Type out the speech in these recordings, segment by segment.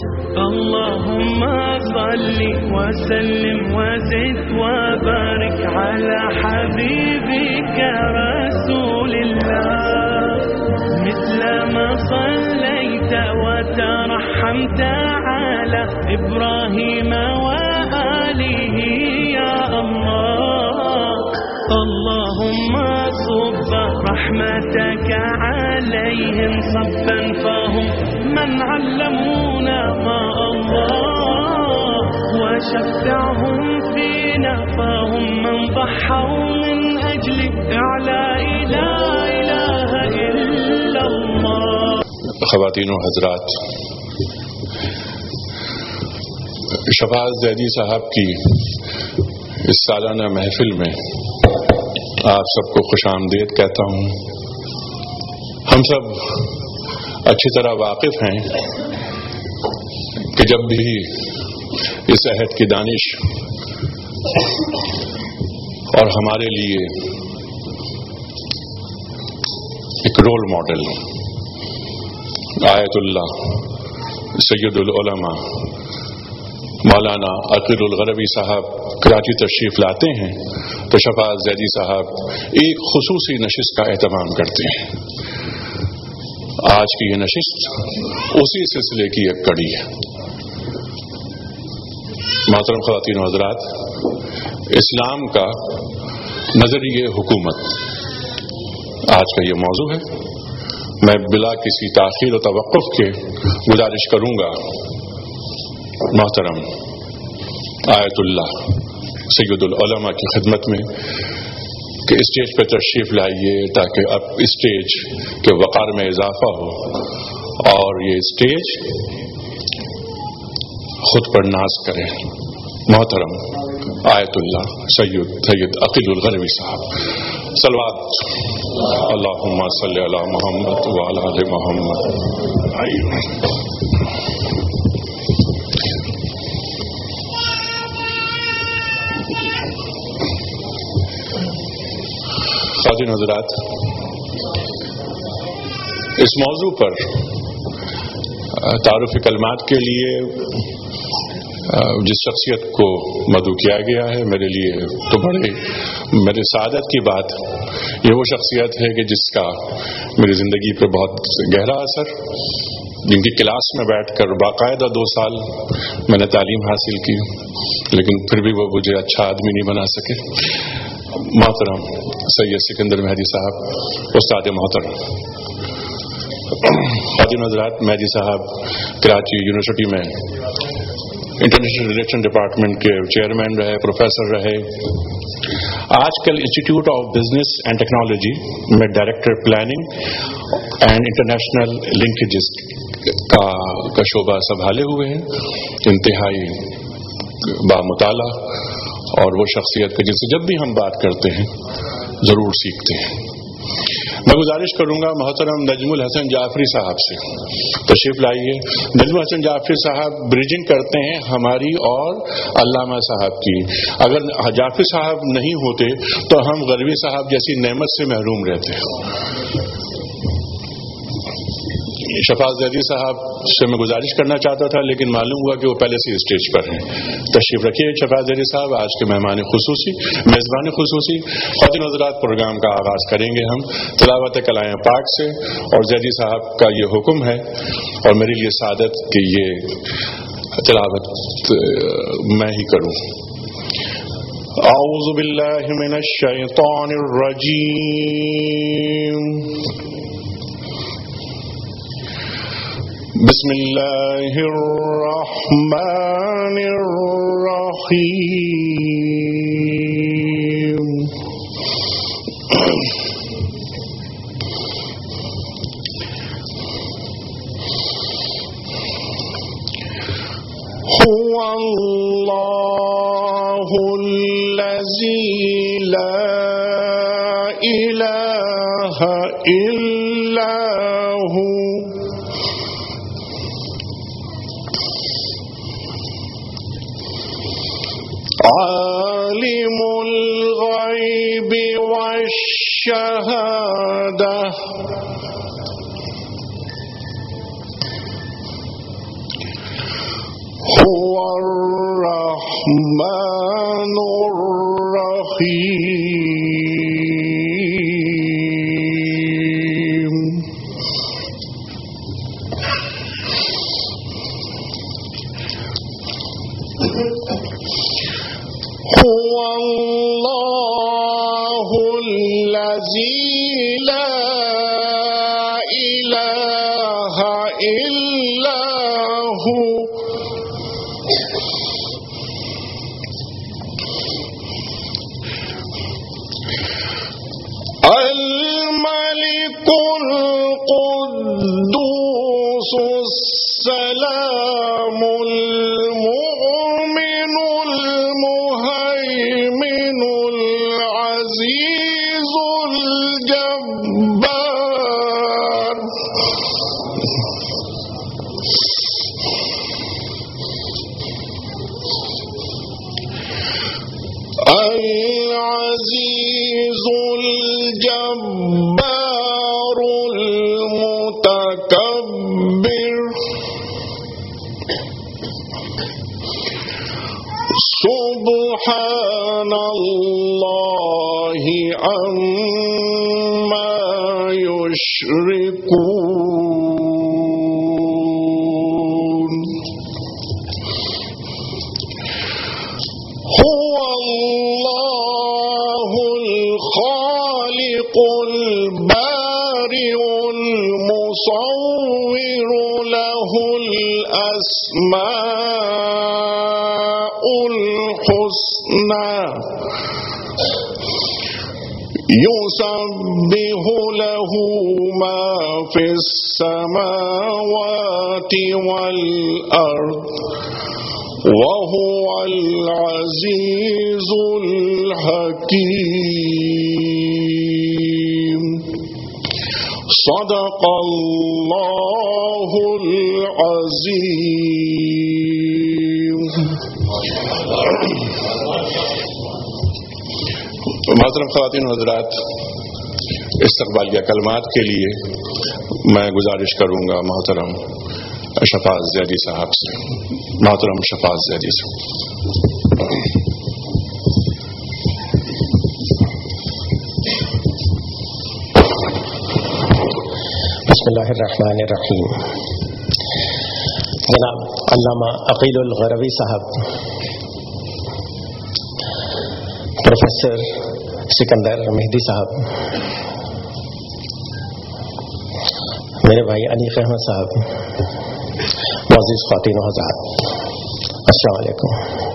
اللهم صل وسلم وزد وبارك على حبيبك رسول الله، مثل ما صليت وترحمت على إبراهيم وآله يا الله. اللهم صب رحمتك عليهم صبا فهم من علمونا ما الله، وشفعهم فينا فهم من ضحوا من أجل إعلاء لا إله إلا الله. خواتین و حضرات، شفاعت زیدی صاحب کی اس سالانہ محفل میں آپ سب کو خوش آمدید کہتا ہوں. ہم سب اچھی طرح واقف ہیں کہ جب بھی اس عہد کی دانش اور ہمارے لیے ایک رول ماڈل آیت اللہ سید العلماء مولانا عقیل الغربی صاحب کراچی تشریف لاتے ہیں تو شفاعت زیدی صاحب ایک خصوصی نشست کا اہتمام کرتے ہیں. آج کی یہ نشست اسی سلسلے کی ایک کڑی ہے. محترم خواتین و حضرات، اسلام کا نظریہ حکومت آج کا یہ موضوع ہے. میں بلا کسی تاخیر و توقف کے گزارش کروں گا محترم آیت اللہ سید العلماء کی خدمت میں کہ اسٹیج پہ تشریف لائیے تاکہ اب اسٹیج کے وقار میں اضافہ ہو اور یہ اسٹیج خود پر ناز کرے. محترم آیت اللہ سید عقیل الغربی صاحب، صلوات اللہم صلی علی محمد وعلی آل محمد. خواتین حضرات، اس موضوع پر تعارف کلمات کے لیے جس شخصیت کو مدعو کیا گیا ہے، میرے لیے تو بڑے میرے سعادت کی بات یہ وہ شخصیت ہے کہ جس کا میری زندگی پہ بہت گہرا اثر، جن کی کلاس میں بیٹھ کر باقاعدہ 2 سال میں نے تعلیم حاصل کی، لیکن پھر بھی وہ مجھے اچھا آدمی نہیں بنا سکے. محترم سید سکندر مہدی صاحب، استاد محترم. خاتون حضرات، مہدی صاحب کراچی یونیورسٹی میں انٹرنیشنل ریلیشن ڈپارٹمنٹ کے چیئرمین رہے، پروفیسر رہے. آج کل institute of business and technology میں director planning and international linkages کا شعبہ سنبھالے ہوئے ہیں. انتہائی بامطالعہ اور وہ شخصیت کے جن سے جب بھی ہم بات کرتے ہیں ضرور سیکھتے ہیں. میں گزارش کروں گا محترم نجم الحسن جعفری صاحب سے تشریف لائیے. نجم الحسن جعفری صاحب بریجنگ کرتے ہیں ہماری اور علامہ صاحب کی. اگر جعفری صاحب نہیں ہوتے تو ہم غربی صاحب جیسی نعمت سے محروم رہتے. شفاعت زیدی صاحب سے میں گزارش کرنا چاہتا تھا لیکن معلوم ہوا کہ وہ پہلے سے اسٹیج پر ہیں. تشریف رکھیے شفاعت زیدی صاحب، آج کے مہمان خصوصی میزبان خصوصی. خواتین حضرات، پروگرام کا آغاز کریں گے ہم تلاوت کلام پاک سے، اور زیدی صاحب کا یہ حکم ہے اور میرے لیے سعادت کہ یہ تلاوت میں ہی کروں. اعوذ باللہ من الشیطان الرجیم، بسم اللہ الرحمن الرحیم. هو اللہ الذی لا الہ الا هو عالم الغیب والشہادہ هو الرحمن الرحيم هو الله الذي لا إله إلا هو الملك القدوس السلام المؤمن المهيمن العزيز الجبار العزيز الجبار المتكبر سبحان الله عما يشركون هو الله الخالق البارئ المصور له الأسماء الحسنى يسبح له ما في السماوات والأرض وهو العزيز الحكيم صدق الله العظيم. محترم خواتین و حضرات، استقبالیہ کلمات کے لیے میں گزارش کروں گا محترم شفاعت زیدی صاحب سے. محترم شفاعت زیدی سے. بسم اللہ الرحمن الرحیم. جناب علامہ عقیل الغروی صاحب، پروفیسر سکندر مہدی صاحب، میرے بھائی انیق احمد صاحب، معزز خواتین و حضرات، السلام علیکم.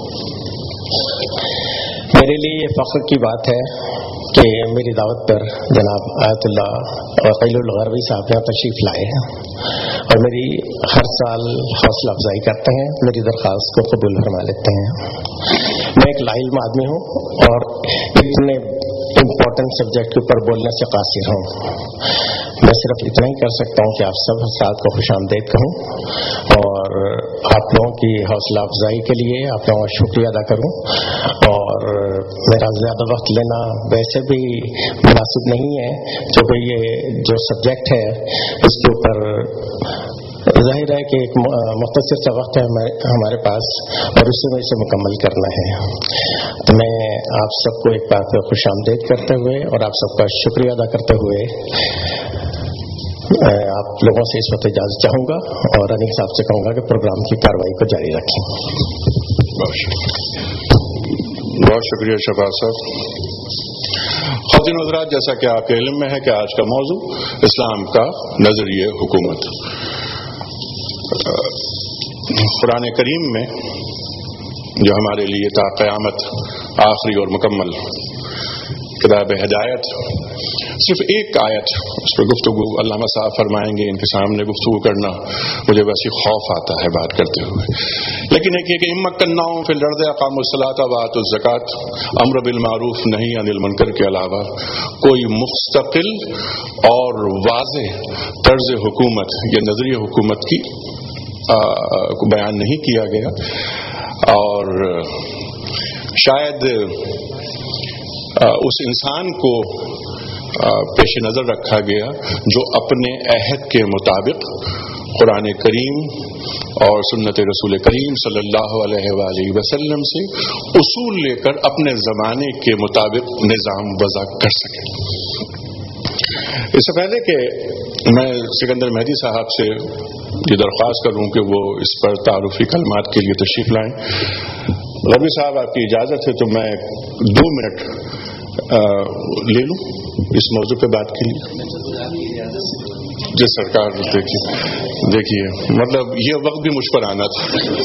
میرے لیے یہ فخر کی بات ہے کہ میری دعوت پر جناب آیت اللہ عقیل الغروی صاحب یہاں تشریف لائے ہیں اور میری ہر سال حوصلہ افزائی کرتے ہیں، میری درخواست کو قبول فرما لیتے ہیں. میں ایک لاعلم آدمی ہوں اور اتنے امپورٹنٹ سبجیکٹ کے اوپر بولنے سے قاصر ہوں. میں صرف اتنا ہی کر سکتا ہوں کہ آپ سب حضرات کو خوش آمدید کہوں اور آپ لوگوں کی حوصلہ افزائی کے لیے آپ لوگوں کا شکریہ ادا کروں. اور میرا زیادہ وقت لینا ویسے بھی مناسب نہیں ہے، کیونکہ یہ جو سبجیکٹ ہے اس کے اوپر ظاہر ہے کہ ایک مختصر سا وقت ہے ہمارے پاس اور اسی میں اسے مکمل کرنا ہے. تو میں آپ سب کو ایک بار پھر خوش آمدید کرتے ہوئے اور آپ سب کا شکریہ ادا کرتے ہوئے آپ لوگوں سے اس وقت اجازت چاہوں گا اور انیق صاحب سے کہوں گا کہ پروگرام کی کارروائی کو جاری رکھیں. بہت شکریہ شفاعت صاحب. خواتین و حضرات، جیسا کہ آپ کے علم میں ہے کہ آج کا موضوع اسلام کا نظریہ حکومت. قرآن کریم میں جو ہمارے لیے تا قیامت آخری اور مکمل کتاب ہدایت، صرف ایک آیت اس پہ گفتگو علامہ صاحب فرمائیں گے. ان کے سامنے گفتگو کرنا مجھے ویسے خوف آتا ہے بات کرتے ہوئے، لیکن ایک یہ کہ امکناؤں فی الارض اقاموا الصلاۃ وآتوا الزکاۃ، امر بالمعروف نہی عن المنکر کے علاوہ کوئی مستقل اور واضح طرز حکومت یا نظریہ حکومت کی بیان نہیں کیا گیا. اور شاید اس انسان کو پیش نظر رکھا گیا جو اپنے عہد کے مطابق قرآن کریم اور سنت رسول کریم صلی اللہ علیہ وآلہ وسلم سے اصول لے کر اپنے زمانے کے مطابق نظام وضع کر سکیں. اس سے پہلے کہ میں سکندر مہدی صاحب سے یہ درخواست کروں کہ وہ اس پر تعارفی کلمات کے لیے تشریف لائیں. غربی صاحب آپ کی اجازت ہے تو میں 2 منٹ لے لوں اس موضوع پہ بات کے لیے. جی سرکار دیکھیے مطلب یہ وقت بھی مجھ پر آنا تھا.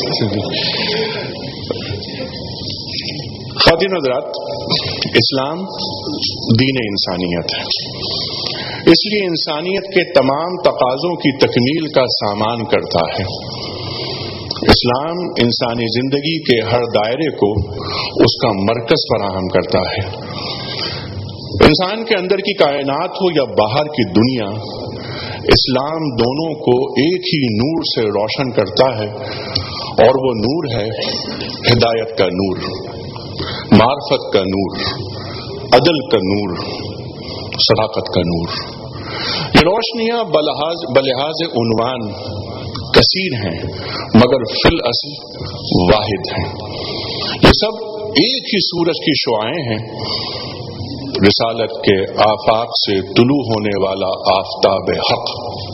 خواتین حضرات، اسلام دین انسانیت ہے، اس لیے انسانیت کے تمام تقاضوں کی تکمیل کا سامان کرتا ہے. اسلام انسانی زندگی کے ہر دائرے کو اس کا مرکز فراہم کرتا ہے. انسان کے اندر کی کائنات ہو یا باہر کی دنیا، اسلام دونوں کو ایک ہی نور سے روشن کرتا ہے، اور وہ نور ہے ہدایت کا نور، معرفت کا نور، عدل کا نور، صداقت کا نور. یہ روشنیاں بلحاظ عنوان کثیر ہیں مگر فی الاصل واحد ہیں. یہ سب ایک ہی سورج کی شعاعیں ہیں، رسالت کے آفاق سے طلوع ہونے والا آفتاب حق.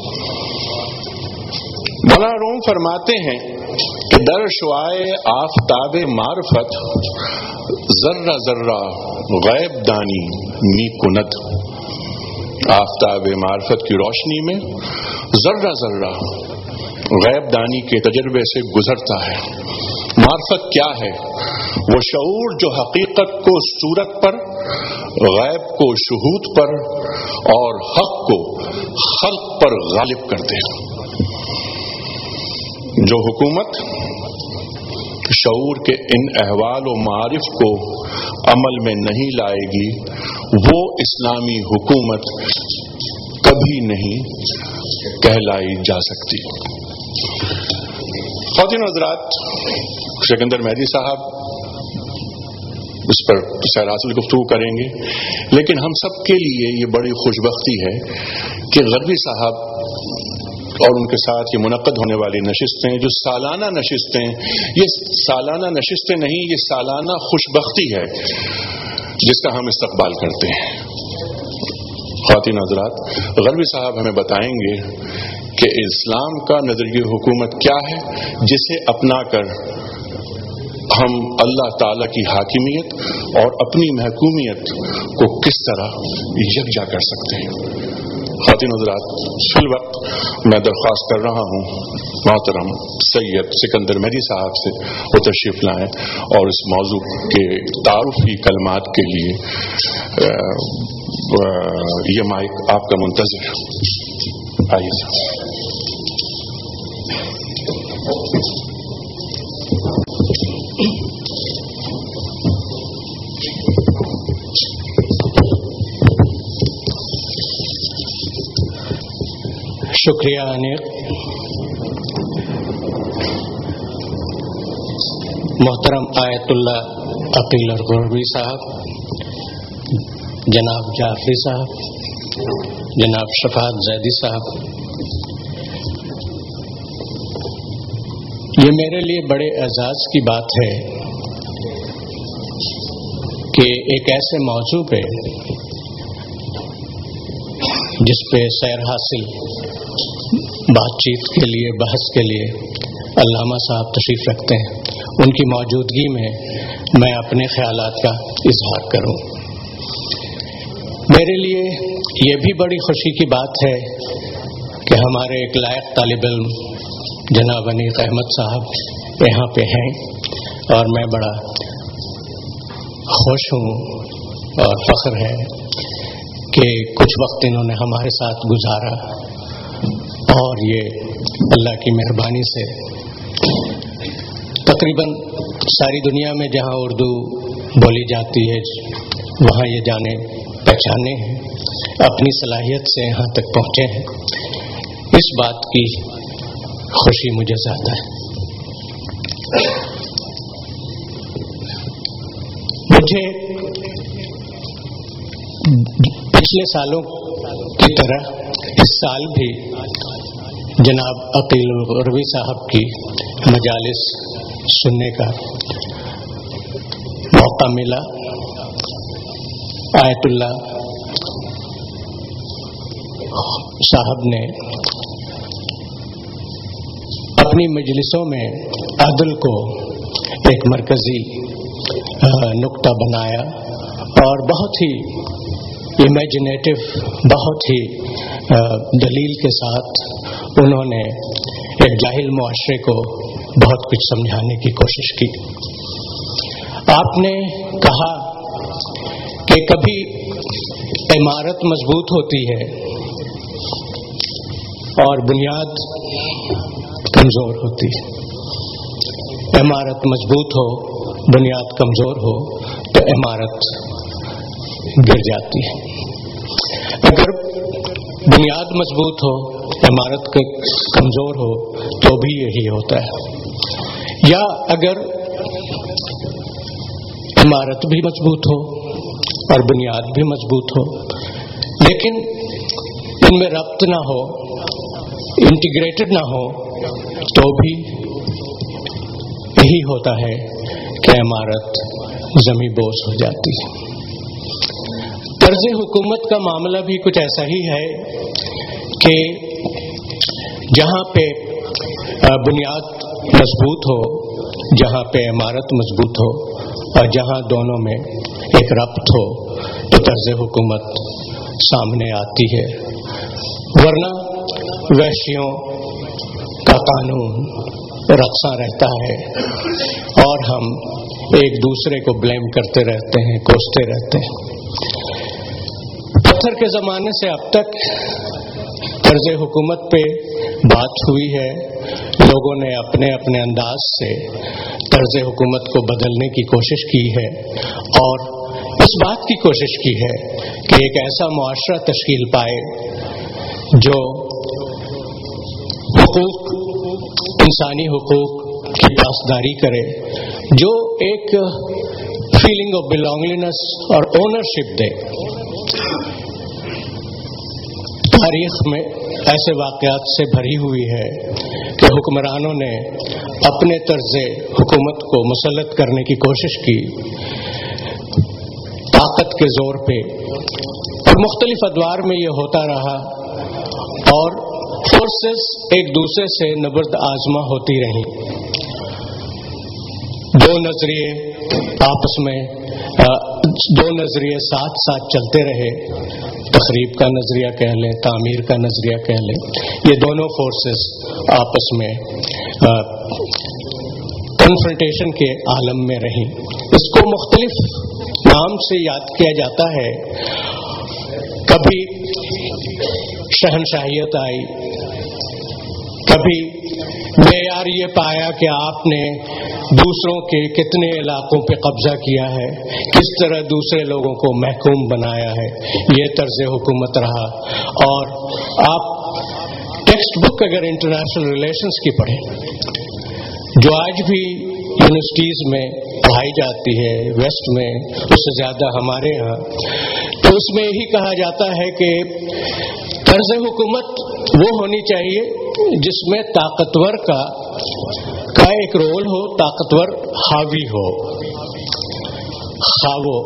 مولانا روم فرماتے ہیں کہ در شعاع آفتاب معرفت ذرہ ذرہ غیب دانی می کند. آفتاب معرفت کی روشنی میں ذرہ ذرہ غیب دانی کے تجربے سے گزرتا ہے. معرفت کیا ہے؟ وہ شعور جو حقیقت کو صورت پر، غیب کو شہود پر اور حق کو خلق پر غالب کرتے ہیں. جو حکومت شعور کے ان احوال و معارف کو عمل میں نہیں لائے گی وہ اسلامی حکومت کبھی نہیں کہلائی جا سکتی. خواتین حضرات، سکندر مہدی صاحب اس پر سیراصل گفتگو کریں گے، لیکن ہم سب کے لیے یہ بڑی خوش بختی ہے کہ غربی صاحب اور ان کے ساتھ یہ منعقد ہونے والی نشستیں جو سالانہ نشستیں، یہ سالانہ نشستیں نہیں، یہ سالانہ خوش بختی ہے جس کا ہم استقبال کرتے ہیں. خواتین حضرات، غربی صاحب ہمیں بتائیں گے کہ اسلام کا نظریہ حکومت کیا ہے جسے اپنا کر ہم اللہ تعالی کی حاکمیت اور اپنی محکومیت کو کس طرح یکجا کر سکتے ہیں. خواتین حضرات، فی الوقت میں درخواست کر رہا ہوں محترم سید سکندر مہدی صاحب سے وہ تشریف لائیں اور اس موضوع کے تعارفی کلمات کے لیے یہ مائک آپ کا منتظر ہے. آئیے صاحب. شکریہ انیق. محترم آیت اللہ عقیل غربی صاحب، جناب جعفری صاحب، جناب شفاعت زیدی صاحب، یہ میرے لیے بڑے اعزاز کی بات ہے کہ ایک ایسے موضوع پہ جس پہ سیر حاصل بات چیت کے لیے، بحث کے لیے علامہ صاحب تشریف رکھتے ہیں، ان کی موجودگی میں میں اپنے خیالات کا اظہار کروں. میرے لیے یہ بھی بڑی خوشی کی بات ہے کہ ہمارے ایک لائق طالب علم جناب انیق احمد صاحب یہاں پہ ہیں، اور میں بڑا خوش ہوں اور فخر ہے کہ کچھ وقت انہوں نے ہمارے ساتھ گزارا، اور یہ اللہ کی مہربانی سے تقریباً ساری دنیا میں جہاں اردو بولی جاتی ہے وہاں یہ جانے پہچانے ہیں، اپنی صلاحیت سے یہاں تک پہنچے ہیں. اس بات کی خوشی مجھے زیادہ ہے. مجھے پچھلے سالوں کی طرح اس سال بھی جناب عقیل الغروی صاحب کی مجالس سننے کا موقع ملا. آیت اللہ صاحب نے اپنی مجلسوں میں عدل کو ایک مرکزی نقطہ بنایا اور بہت ہی امیجنیٹو، بہت ہی دلیل کے ساتھ انہوں نے ایک جاہل معاشرے کو بہت کچھ سمجھانے کی کوشش کی. آپ نے کہا کہ کبھی عمارت مضبوط ہوتی ہے اور بنیاد کمزور ہوتی ہے. عمارت مضبوط ہو، بنیاد کمزور ہو تو عمارت گر جاتی ہے. اگر بنیاد مضبوط ہو، عمارت کمزور ہو تو بھی یہی ہوتا ہے. یا اگر عمارت بھی مضبوط ہو اور بنیاد بھی مضبوط ہو لیکن ان میں ربط نہ ہو، انٹیگریٹڈ نہ ہو تو بھی یہی ہوتا ہے کہ عمارت زمیں بوس ہو جاتی ہے. طرز حکومت کا معاملہ بھی کچھ ایسا ہی ہے کہ جہاں پہ بنیاد مضبوط ہو، جہاں پہ عمارت مضبوط ہو اور جہاں دونوں میں ایک ربط ہو تو طرز حکومت سامنے آتی ہے. ورنہ وحشیوں کا قانون رقصاں رہتا ہے اور ہم ایک دوسرے کو بلیم کرتے رہتے ہیں، کوستے رہتے ہیں. پتھر کے زمانے سے اب تک طرز حکومت پہ بات ہوئی ہے. لوگوں نے اپنے اپنے انداز سے طرز حکومت کو بدلنے کی کوشش کی ہے اور اس بات کی کوشش کی ہے کہ ایک ایسا معاشرہ تشکیل پائے جو حقوق، انسانی حقوق کی پاسداری کرے، جو ایک فیلنگ آف بلانگنس اور اونرشپ دے. تاریخ میں ایسے واقعات سے بھری ہوئی ہے کہ حکمرانوں نے اپنے طرز حکومت کو مسلط کرنے کی کوشش کی طاقت کے زور پہ، اور مختلف ادوار میں یہ ہوتا رہا اور فورسز ایک دوسرے سے نبرد آزما ہوتی رہیں. دو نظریے ساتھ چلتے رہے. تخریب کا نظریہ کہہ لیں، تعمیر کا نظریہ کہہ لیں. یہ دونوں فورسز آپس میں کنفرنٹیشن کے عالم میں رہیں. اس کو مختلف نام سے یاد کیا جاتا ہے. کبھی شہنشاہیت آئی، کبھی معیار یہ پایا کہ آپ نے دوسروں کے کتنے علاقوں پہ قبضہ کیا ہے، کس طرح دوسرے لوگوں کو محکوم بنایا ہے. یہ طرز حکومت رہا. اور آپ ٹیکسٹ بک اگر انٹرنیشنل ریلیشنز کی پڑھیں جو آج بھی یونیورسٹیز میں پڑھائی جاتی ہے، ویسٹ میں اس سے زیادہ ہمارے ہاں، تو اس میں یہی کہا جاتا ہے کہ طرز حکومت وہ ہونی چاہیے جس میں طاقتور کا ایک رول ہو، طاقتور حاوی ہو، خواہ وہ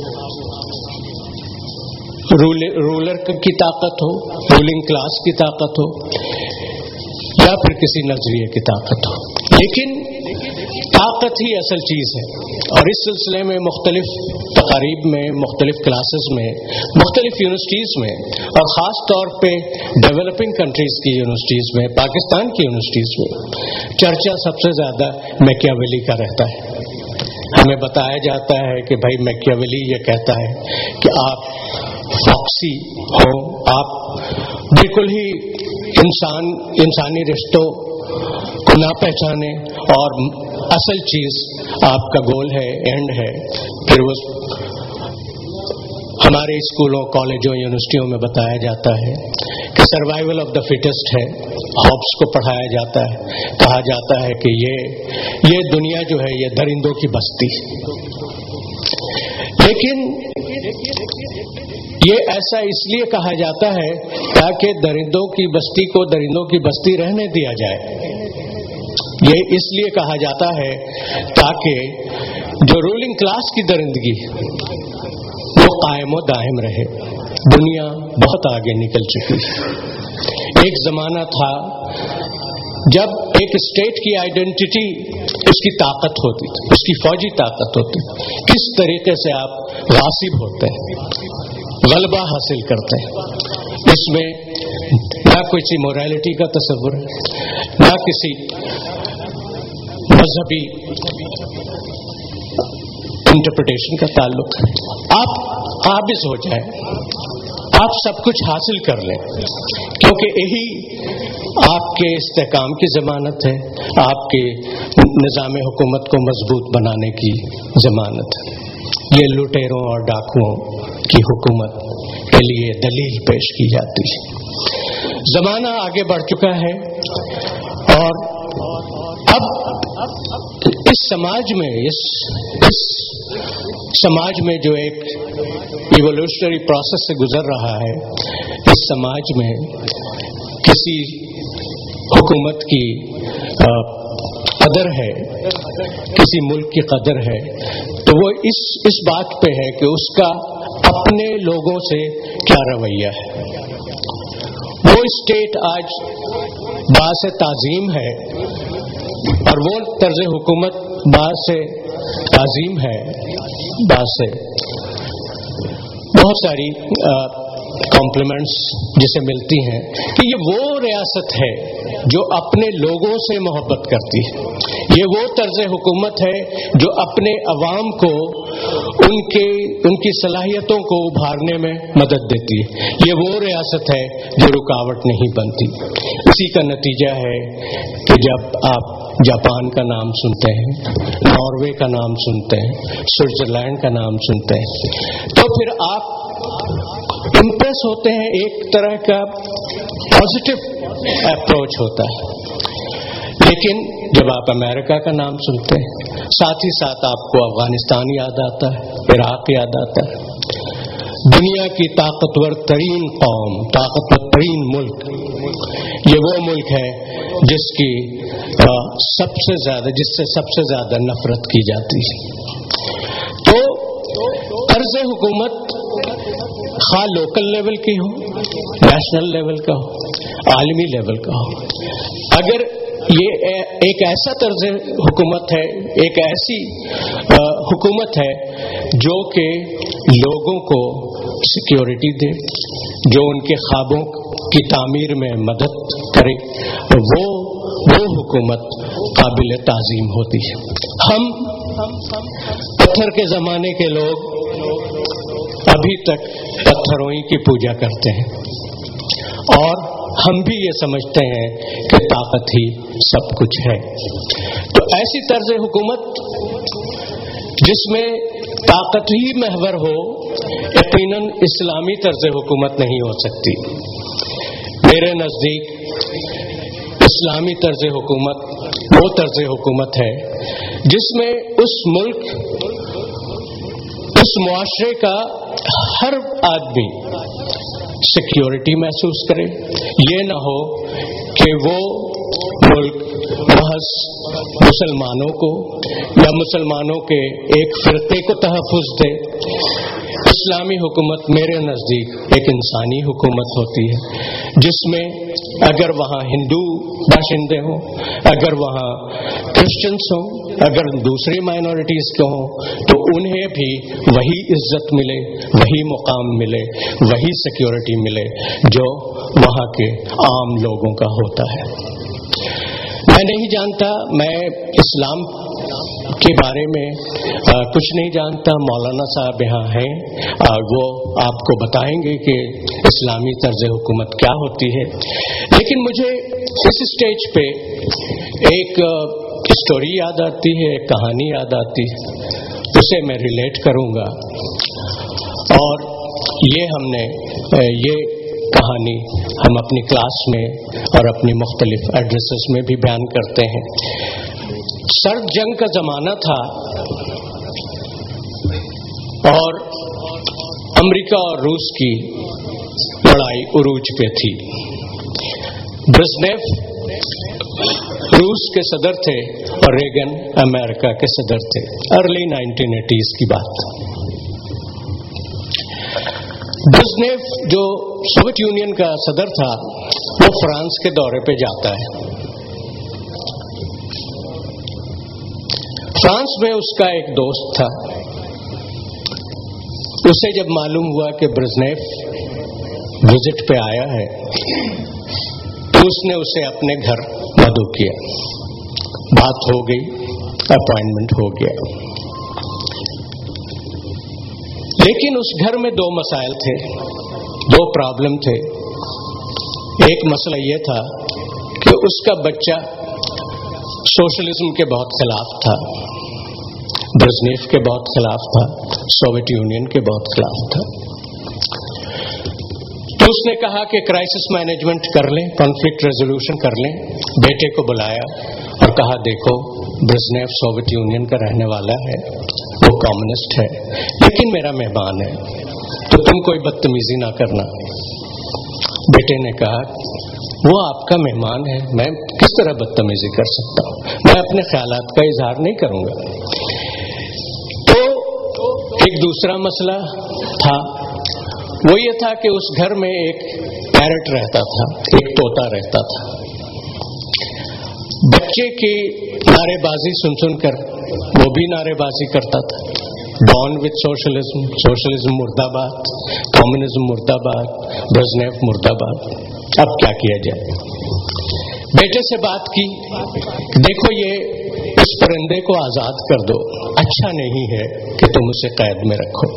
رولر کی طاقت ہو، رولنگ کلاس کی طاقت ہو یا پھر کسی نظریے کی طاقت ہو، لیکن طاقت ہی اصل چیز ہے. اور اس سلسلے میں مختلف تقاریب میں، مختلف کلاسز میں، مختلف یونیورسٹیز میں، اور خاص طور پہ ڈیولپنگ کنٹریز کی یونیورسٹیز میں، پاکستان کی یونیورسٹیز میں چرچا سب سے زیادہ میکیاویلی کا رہتا ہے. ہمیں بتایا جاتا ہے کہ بھائی میکیاویلی یہ کہتا ہے کہ آپ فاکسی ہو، آپ بالکل ہی انسانی رشتوں کو نہ پہچانے اور اصل چیز آپ کا گول ہے، اینڈ ہے. پھر وہ ہمارے اسکولوں، کالجوں، یونیورسٹیوں میں بتایا جاتا ہے کہ سروائیول آف دا فٹسٹ ہے. ہابس کو پڑھایا جاتا ہے، کہا جاتا ہے کہ یہ دنیا جو ہے یہ درندوں کی بستی. لیکن یہ ایسا اس لیے کہا جاتا ہے تاکہ درندوں کی بستی کو درندوں کی بستی رہنے دیا جائے. یہ اس لیے کہا جاتا ہے تاکہ جو رولنگ کلاس کی درندگی وہ قائم و دائم رہے. دنیا بہت آگے نکل چکی. ایک زمانہ تھا جب ایک اسٹیٹ کی آئیڈینٹی اس کی طاقت ہوتی تھی, اس کی فوجی طاقت ہوتی تھی. کس طریقے سے آپ غاصب ہوتے ہیں, غلبہ حاصل کرتے ہیں. اس میں نہ کسی مورالٹی کا تصور ہے, نہ کسی مذہبی انٹرپریٹیشن کا تعلق. آپ قابض ہو جائیں, آپ سب کچھ حاصل کر لیں, کیونکہ یہی آپ کے استحکام کی ضمانت ہے, آپ کے نظام حکومت کو مضبوط بنانے کی ضمانت ہے. یہ لٹیروں اور ڈاکوؤں کی حکومت کے لیے دلیل پیش کی جاتی ہے. زمانہ آگے بڑھ چکا ہے اور اب اس سماج میں اس سماج میں جو ایک ایوولوشنری پروسیس سے گزر رہا ہے, اس سماج میں کسی حکومت کی قدر ہے, کسی ملک کی قدر ہے, تو وہ اس بات پہ ہے کہ اس کا اپنے لوگوں سے کیا رویہ ہے. وہ اسٹیٹ آج باعث تعظیم ہے اور وہ طرز حکومت باعث تعظیم ہے, باعث بہت ساری کمپلیمنٹس جسے ملتی ہیں کہ یہ وہ ریاست ہے جو اپنے لوگوں سے محبت کرتی ہے. یہ وہ طرز حکومت ہے جو اپنے عوام کو ان کی صلاحیتوں کو ابھارنے میں مدد دیتی ہے. یہ وہ ریاست ہے جو رکاوٹ نہیں بنتی. اسی کا نتیجہ ہے کہ جب آپ جاپان کا نام سنتے ہیں, ناروے کا نام سنتے ہیں, سوئٹزرلینڈ کا نام سنتے ہیں, تو پھر آپ امپریس ہوتے ہیں. ایک طرح کا پازیٹو اپروچ ہوتا ہے. لیکن جب آپ امریکہ کا نام سنتے ہیں, ساتھ ہی ساتھ آپ کو افغانستان یاد آتا ہے, عراق یاد آتا ہے. دنیا کی طاقتور ترین قوم, طاقتور ترین ملک, یہ وہ ملک ہے جس کی جس سے سب سے زیادہ نفرت کی جاتی ہے. تو طرز حکومت خواہ لوکل لیول کی ہو, نیشنل لیول کا ہو, عالمی لیول کا ہو, اگر یہ ایک ایسا طرز حکومت ہے, ایک ایسی حکومت ہے جو کہ لوگوں کو سیکیورٹی دے, جو ان کے خوابوں کی تعمیر میں مدد کرے, وہ حکومت قابل تعظیم ہوتی ہے. ہم پتھر کے زمانے کے لوگ ابھی تک پتھروں ہی کی پوجا کرتے ہیں اور ہم بھی یہ سمجھتے ہیں کہ طاقت ہی سب کچھ ہے. تو ایسی طرز حکومت جس میں طاقت ہی محور ہو, یقیناً اسلامی طرز حکومت نہیں ہو سکتی. میرے نزدیک اسلامی طرز حکومت وہ طرز حکومت ہے جس میں اس ملک, اس معاشرے کا ہر آدمی سیکیورٹی محسوس کرے. یہ نہ ہو کہ وہ ملک محض مسلمانوں کو یا مسلمانوں کے ایک فرقے کو تحفظ دے. اسلامی حکومت میرے نزدیک ایک انسانی حکومت ہوتی ہے جس میں اگر وہاں ہندو باشندے ہوں, اگر وہاں کرسچنس ہوں, اگر دوسری مائنورٹیز کے ہوں, تو انہیں بھی وہی عزت ملے, وہی مقام ملے, وہی سیکیورٹی ملے جو وہاں کے عام لوگوں کا ہوتا ہے. میں نہیں جانتا, میں اسلام کے بارے میں کچھ نہیں جانتا. مولانا صاحب یہاں ہیں اور وہ آپ کو بتائیں گے کہ اسلامی طرز حکومت کیا ہوتی ہے. لیکن مجھے اس اسٹیج پہ ایک اسٹوری یاد آتی ہے, ایک کہانی یاد آتی ہے, اسے میں ریلیٹ کروں گا. اور یہ ہم نے یہ کہانی ہم اپنی کلاس میں اور اپنی مختلف ایڈریسز میں بھی بیان کرتے ہیں. سرد جنگ کا زمانہ تھا اور امریکہ اور روس کی لڑائی عروج پہ تھی. برزنیف روس کے صدر تھے اور ریگن امریکہ کے صدر تھے. ارلی 1980s کی بات. برزنیف جو سوویت یونین کا صدر تھا وہ فرانس کے دورے پہ جاتا ہے. فرانس میں اس کا ایک دوست تھا. اسے جب معلوم ہوا کہ برزنیف وزٹ پہ آیا ہے تو اس نے اسے اپنے گھر مدعو کیا. بات ہو گئی, اپائنٹمنٹ ہو گیا. لیکن اس گھر میں دو مسائل تھے, دو پرابلم تھے. ایک مسئلہ یہ تھا کہ اس کا بچہ سوشلزم کے بہت خلاف تھا, برزنیف کے بہت خلاف تھا, سوویت یونین کے بہت خلاف تھا. تو اس نے کہا کہ کرائسس مینجمنٹ کر لیں, کانفلکٹ ریزولوشن کر لیں. بیٹے کو بلایا اور کہا دیکھو برزنیف سوویت یونین کا رہنے والا ہے, وہ کمیونسٹ ہے, لیکن میرا مہمان ہے, تو تم کوئی بدتمیزی نہ کرنا. بیٹے نے کہا وہ آپ کا مہمان ہے, میں کس طرح بدتمیزی کر سکتا ہوں, میں اپنے خیالات کا اظہار نہیں کروں گا. تو ایک دوسرا مسئلہ تھا, وہ یہ تھا کہ اس گھر میں ایک پیرٹ رہتا تھا, ایک طوطا رہتا تھا. بچے کی نعرے بازی سن کر وہ بھی نعرے بازی کرتا تھا. ڈان وتھ سوشلزم, سوشلزم مرد آباد, کمیونزم مرد آباد, برزنیف مرد آباد. اب کیا کیا جائے؟ بیٹے سے بات کی, دیکھو یہ اس پرندے کو آزاد کر دو, اچھا نہیں ہے کہ تم اسے قید میں رکھو.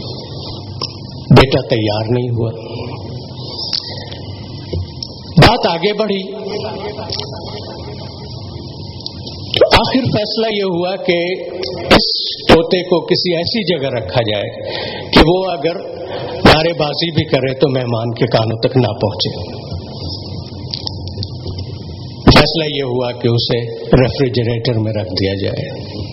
بیٹا تیار نہیں ہوا. بات آگے بڑھی تو آخر فیصلہ یہ ہوا کہ اس طوطے کو کسی ایسی جگہ رکھا جائے کہ وہ اگر نعرے بازی بھی کرے تو مہمان کے کانوں تک نہ پہنچے. فیصلہ یہ ہوا کہ اسے ریفریجریٹر میں رکھ دیا جائے.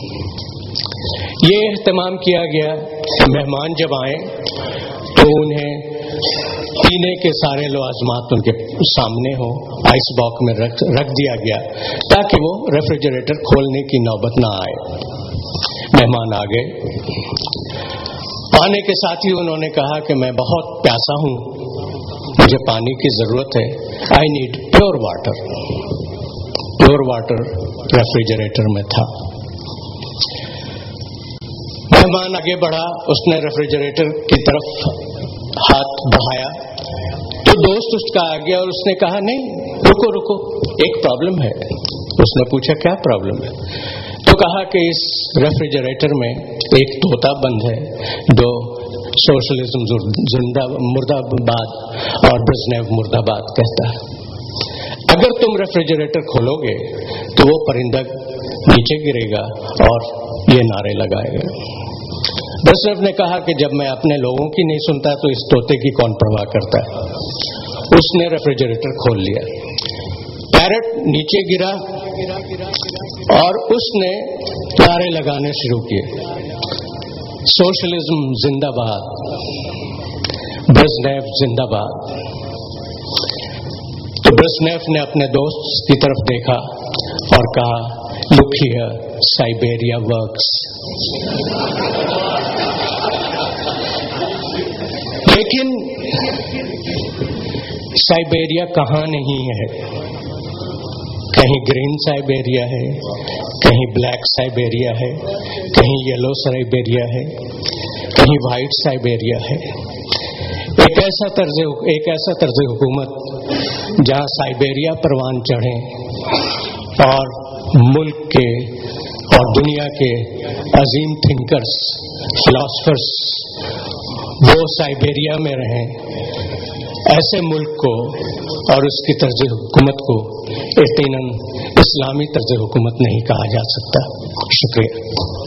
یہ اہتمام کیا گیا کہ مہمان جب آئیں تو انہیں پینے کے سارے لوازمات ان کے سامنے ہو, آئس باکس میں رکھ دیا گیا تاکہ وہ ریفریجریٹر کھولنے کی نوبت نہ آئے. مہمان آ گئے. آنے کے ساتھ ہی انہوں نے کہا کہ میں بہت پیاسا ہوں, مجھے پانی کی ضرورت ہے, I need pure water. Pure water refrigerator میں تھا. مہمان آگے بڑھا, اس نے ریفریجریٹر کی طرف ہاتھ بڑھایا تو دوست اس کا آ گیا اور اس نے کہا نہیں رکو ایک پرابلم ہے. اس نے پوچھا کیا پرابلم ہے؟ تو کہا کہ اس ریفریجریٹر میں ایک طوطا بند ہے جو سوشلزم مرد آباد اور برزنیف مرد آباد کہتا ہے. اگر تم ریفریجریٹر کھولو گے تو وہ پرندہ نیچے گرے گا اور یہ نعرے لگائے گا. برزنیف نے کہا کہ جب میں اپنے لوگوں کی نہیں سنتا تو اس طوطے کی کون پرواہ کرتا ہے. اس نے ریفریجریٹر کھول لیا. پیرٹ نیچے گرا اور اس نے نعرے لگانے شروع کیے, سوشلزم زندہ باد, برزنیف زندہ باد. تو برزنیف نے اپنے دوست کی طرف دیکھا اور کہا لک ہیئر, سائبیریا ورکس. لیکن سائبیریا کہاں نہیں ہے, کہیں گرین سائبیریا ہے, کہیں بلیک سائبیریا ہے, کہیں یلو سائبیریا ہے, کہیں وائٹ سائبیریا ہے. ایک ایسا طرز حکومت جہاں سائبیریا پروان چڑھیں اور ملک کے اور دنیا کے عظیم تھنکرز, فلاسفرز وہ سائبیریا میں رہیں, ایسے ملک کو اور اس کی طرز حکومت کو یقیناً اسلامی طرز حکومت نہیں کہا جا سکتا. شکریہ.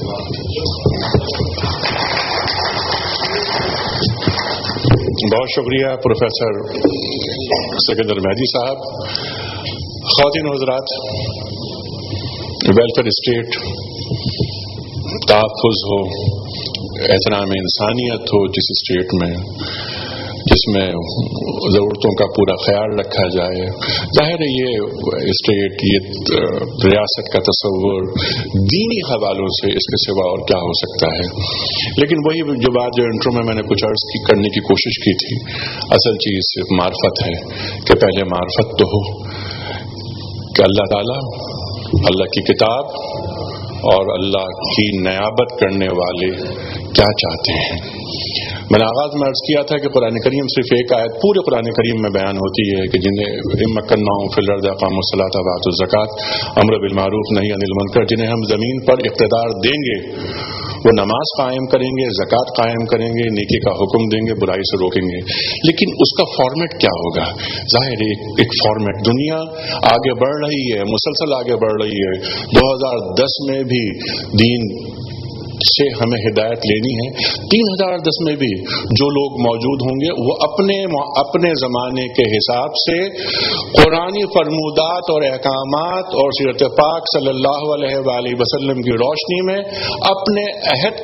بہت شکریہ پروفیسر سکندر مہدی صاحب. خواتین و حضرات, ویلفیئر اسٹیٹ, تحفظ ہو, एहतराम इंसानियत हो जिस स्टेट में, जिसमें ज़रूरतों का पूरा ख्याल रखा जाए। ज़ाहिर है ये स्टेट, ये रियासत का तस्वुर दीनी हवालों से इसके सिवा और क्या हो सकता है। लेकिन वही जो बात जो इंट्रो में मैंने कुछ अर्ज करने की कोशिश की थी, असल चीज़ सिर्फ मार्फत है कि पहले मार्फत तो हो कि अल्लाह ताला, अल्लाह की किताब और अल्लाह की नयाबत करने वाले क्या चाहते हैं। मैंने आगाज में अर्ज किया था कि कुरान करीम सिर्फ एक आयत पूरे कुरान करीम में बयान होती है कि जिन्हें इम्मक्कन्नाहुम फिल अर्ज़ि अक़ामुस सलाता व आतुज़ ज़कात अम्र बिल मारूफ नही अनिल मुनकर, जिन्हें हम ज़मीन पर इक़्तिदार देंगे वो नमाज कायम करेंगे, ज़कात कायम करेंगे, नेकी का हुक्म देंगे, बुराई से रोकेंगे। लेकिन उसका फॉर्मेट क्या होगा? ज़ाहिर है एक फॉर्मेट, दुनिया आगे बढ़ रही है, मुसलसल आगे बढ़ रही है। 2010 में भी दीन से हमें हिदायत लेनी है, 3010 में भी जो लोग मौजूद होंगे वो अपने ज़माने के हिसाब से कुरानी फरमूदात और अहकामात और सीरत पाक सल्लल्लाहु अलैहि वसल्लम की रोशनी में अपने अहद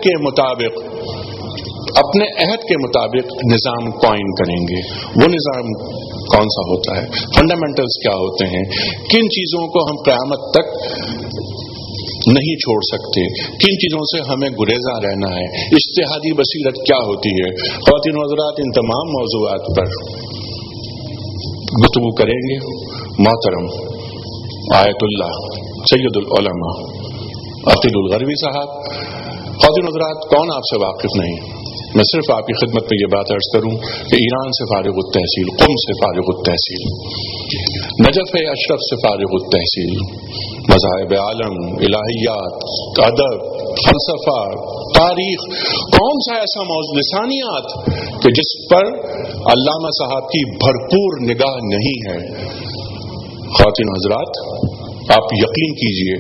के मुताबिक निज़ाम कायम करेंगे। वो निज़ाम कौन सा होता है, फंडामेंटल्स क्या होते हैं, किन चीज़ों को हम क़यामत तक नहीं छोड़ सकते, किन चीज़ों से हमें गुरेजा रहना है, इज्तिहादी बसीरत क्या होती है। ख़वातीन व हज़रात, इन तमाम मौज़ूआत पर गुफ्तगू करेंगे। मोहतरम आयतुल्लाह सैयदुल उलमा अक़ीलुल ग़रबी साहब। ख़वातीन व हज़रात, कौन आपसे वाकिफ़ नहीं, मैं सिर्फ आपकी खिदमत में ये बात अर्ज करूं कि ईरान से फारिग़ुत तहसील, क़ुम से फारिग़ुत तहसील, नजफ़ अशरफ से फारिग़ुत तहसील, मज़ाहिब आलम, इलाहियात, अदब, फ़लसफ़ा, तारीख़, कौन सा ऐसा मौज़ू, लिसानियात कि जिस पर अल्लामा साहब की भरपूर निगाह नहीं है। ख़वातीन हज़रात, आप यकीन कीजिए,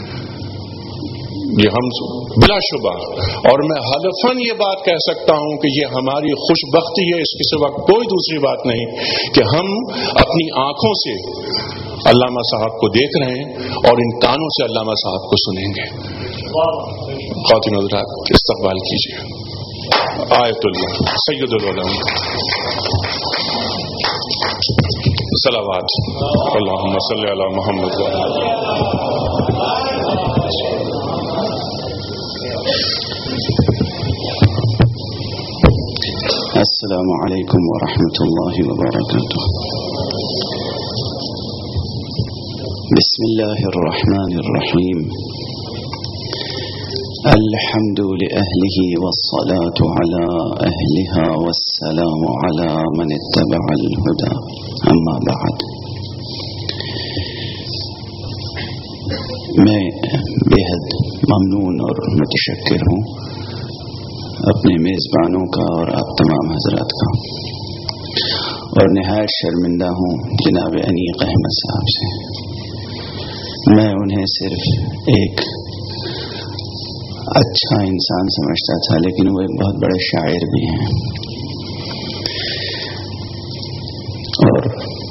ये हम बिलाशुबा, और मैं हलफन ये बात कह सकता हूं कि ये हमारी खुशबख्ती है, इसके सिवा कोई दूसरी बात नहीं कि हम अपनी आंखों से अल्लामा साहब को देख रहे हैं और इन कानों से अल्लामा साहब को सुनेंगे। ख़वातीन हज़रात, इस्तक़बाल कीजिए आयतुल्लाह सैयदुल उलमा सलावत अल्लाहुम्मा सल्लि अला मुहम्मद व अस्सलामु अलैकुम व रहमतुल्लाहि व बरकातुहू। बिस्मिल्लाहिर रहमानिर रहीम। अल्हम्दु लिअहलिही वस्सलातु अला अहलिहा वस्सलामु अला मन इत्तबअल हुदा। अम्मा बाद, मैं बेहद ममनून और मुतशक्किर हूँ अपने मेज़बानों का और आप तमाम हज़रात का, और निहायत शर्मिंदा हूँ जनाब अनीक अहमद साहब से। मैं उन्हें सिर्फ एक अच्छा इंसान समझता था, लेकिन वो एक बहुत बड़े शायर भी हैं, और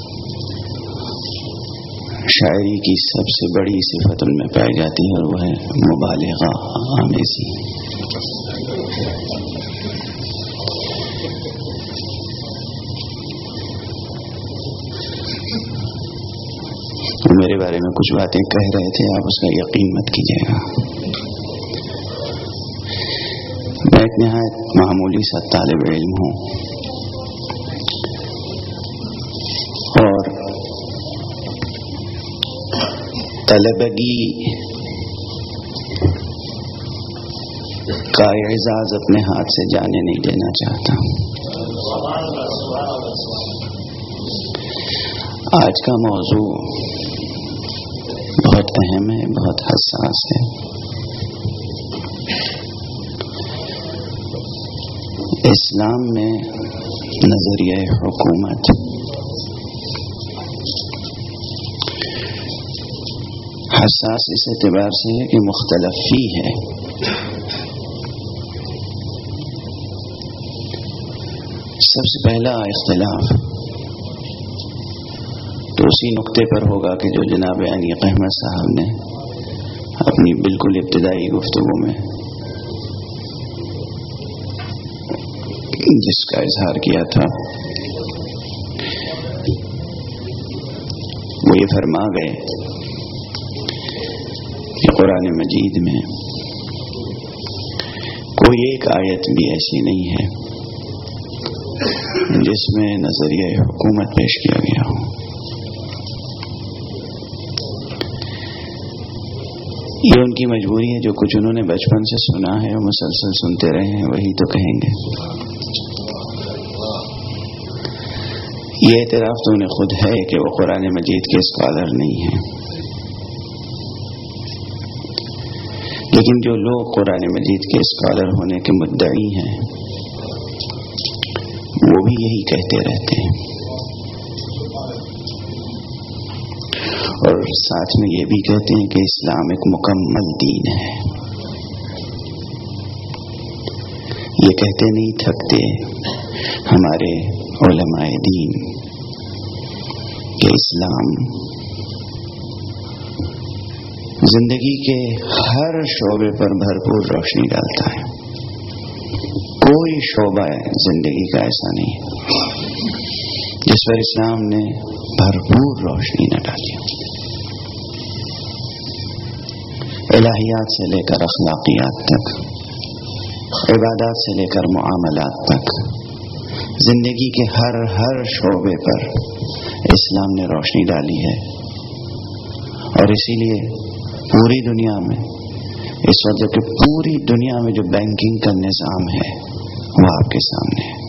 शायरी की सबसे बड़ी सिफत उनमें पाई जाती है, और वह है मुबालिगा आमेज़ी। मेरे बारे में कुछ बातें कह रहे थे, आप उसका यकीन मत कीजिएगा। मैं एक निहायत मामूली सा तालिब इल्म हूँ, और तलबगी का एजाज अपने हाथ से जाने नहीं देना चाहता। आज का मौजू बहुत अहम है, बहुत हसास है। इस्लाम में नजरिया हुकूमत हसास इस एतबार से है कि मुख्तलफ ही है। सबसे पहला इख्तिलाफ तो उसी नुक्ते पर होगा कि जो जनाब अनीक अहमद साहब ने अपनी बिल्कुल इब्तिदाई गुफ्तगू में جس کا اظہار کیا تھا وہ یہ فرما گئے کہ قرآن مجید میں کوئی ایک آیت بھی ایسی نہیں ہے جس میں نظریہ حکومت پیش کیا گیا ہو. یہ ان کی مجبوری ہے، جو کچھ انہوں نے بچپن سے سنا ہے اور مسلسل سنتے رہے ہیں وہی تو کہیں گے. یہ اعتراف تو انہیں خود ہے کہ وہ قرآن مجید کے اسکالر نہیں ہیں، لیکن جو لوگ قرآن مجید کے اسکالر ہونے کے مدعی ہیں وہ بھی یہی کہتے رہتے ہیں، اور ساتھ میں یہ بھی کہتے ہیں کہ اسلام ایک مکمل دین ہے. یہ کہتے نہیں تھکتے ہمارے علماء دین کہ اسلام زندگی کے ہر شعبے پر بھرپور روشنی ڈالتا ہے. کوئی شعبہ زندگی کا ایسا نہیں ہے جس پر اسلام نے بھرپور روشنی نہ ڈالی. الہیات سے لے کر اخلاقیات تک، عبادات سے لے کر معاملات تک، زندگی کے ہر شعبے پر اسلام نے روشنی ڈالی ہے. اور اسی لیے پوری دنیا میں اس وقت کہ پوری دنیا میں جو بینکنگ کا نظام ہے وہ آپ کے سامنے ہے.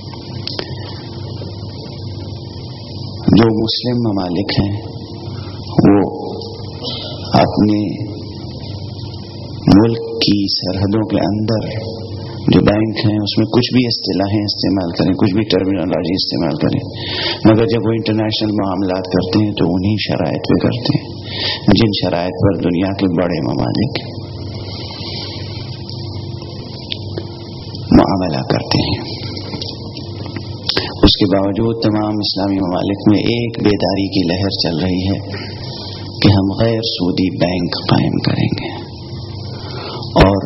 جو مسلم ممالک ہیں وہ اپنے ملک کی سرحدوں کے اندر جو بینک ہیں اس میں کچھ بھی اصطلاحیں استعمال کریں، کچھ بھی ٹرمینالوجی استعمال کریں، مگر جب وہ انٹرنیشنل معاملات کرتے ہیں تو انہی شرائط پہ کرتے ہیں جن شرائط پر دنیا کے بڑے ممالک معاملہ کرتے ہیں. اس کے باوجود تمام اسلامی ممالک میں ایک بیداری کی لہر چل رہی ہے کہ ہم غیر سودی بینک قائم کریں گے. اور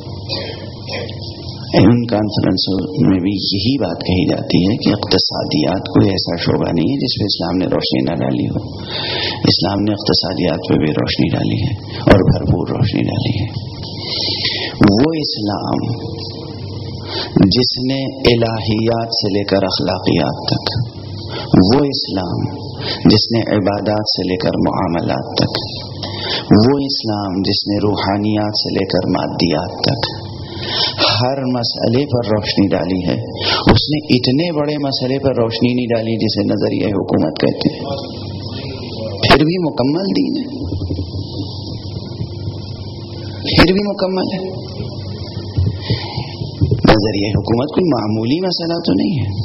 ان کانفرنسوں میں بھی یہی بات کہی جاتی ہے کہ اقتصادیات کوئی ایسا شعبہ نہیں ہے جس پہ اسلام نے روشنی نہ ڈالی ہو. اسلام نے اقتصادیات پہ بھی روشنی ڈالی ہے اور بھرپور روشنی ڈالی ہے. وہ اسلام جس نے الہیات سے لے کر اخلاقیات تک، وہ اسلام جس نے عبادات سے لے کر معاملات تک، وہ اسلام جس نے روحانیات سے لے کر مادیات تک ہر مسئلے پر روشنی ڈالی ہے، اس نے اتنے بڑے مسئلے پر روشنی نہیں ڈالی جسے نظریہ حکومت کہتے ہیں. پھر بھی مکمل دین ہے، پھر بھی مکمل ہے. نظریہ حکومت کوئی معمولی مسئلہ تو نہیں ہے.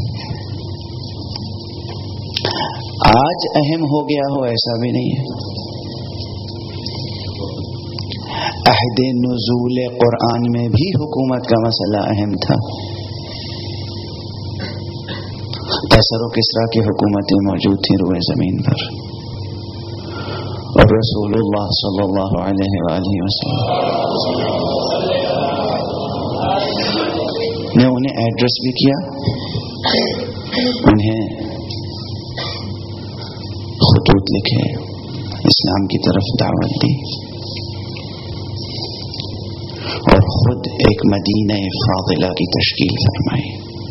آج اہم ہو گیا ہو ایسا بھی نہیں ہے. عہد نزول قرآن میں بھی حکومت کا مسئلہ اہم تھا. کیسر و کسریٰ کی حکومتیں موجود تھیں روئے زمین پر، اور رسول اللہ صلی اللہ علیہ وآلہ وسلم نے انہیں ایڈریس بھی کیا، انہیں خطوط لکھے، اسلام کی طرف دعوت دی، اور خود ایک مدینہ فاضلہ کی تشکیل فرمائی.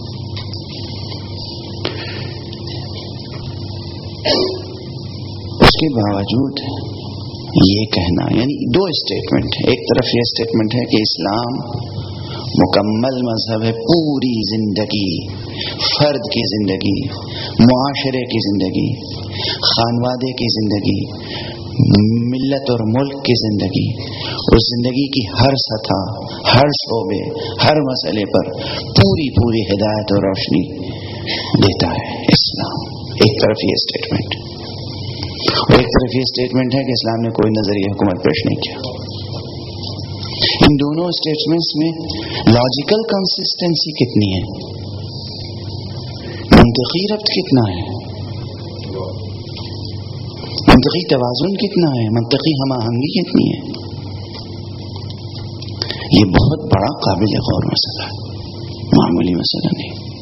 اس کے باوجود یہ کہنا، یعنی دو اسٹیٹمنٹ، ایک طرف یہ اسٹیٹمنٹ ہے کہ اسلام مکمل مذہب ہے، پوری زندگی، فرد کی زندگی، معاشرے کی زندگی، خانوادے کی زندگی، ملت اور ملک کی زندگی، اس زندگی کی ہر سطح، ہر شعبے، ہر مسئلے پر پوری ہدایت اور روشنی دیتا ہے اسلام. ایک طرف یہ اسٹیٹمنٹ، اور ایک طرف یہ اسٹیٹمنٹ ہے کہ اسلام نے کوئی نظریہ حکومت پیش نہیں کیا. ان دونوں اسٹیٹمنٹس میں لاجیکل کنسسٹنسی کتنی ہے، منطقی ربط کتنا ہے، منطقی توازن کتنا ہے، منطقی ہم آہنگی کتنی ہے. یہ بہت بڑا قابل غور مسئلہ ہے، معمولی مسئلہ نہیں.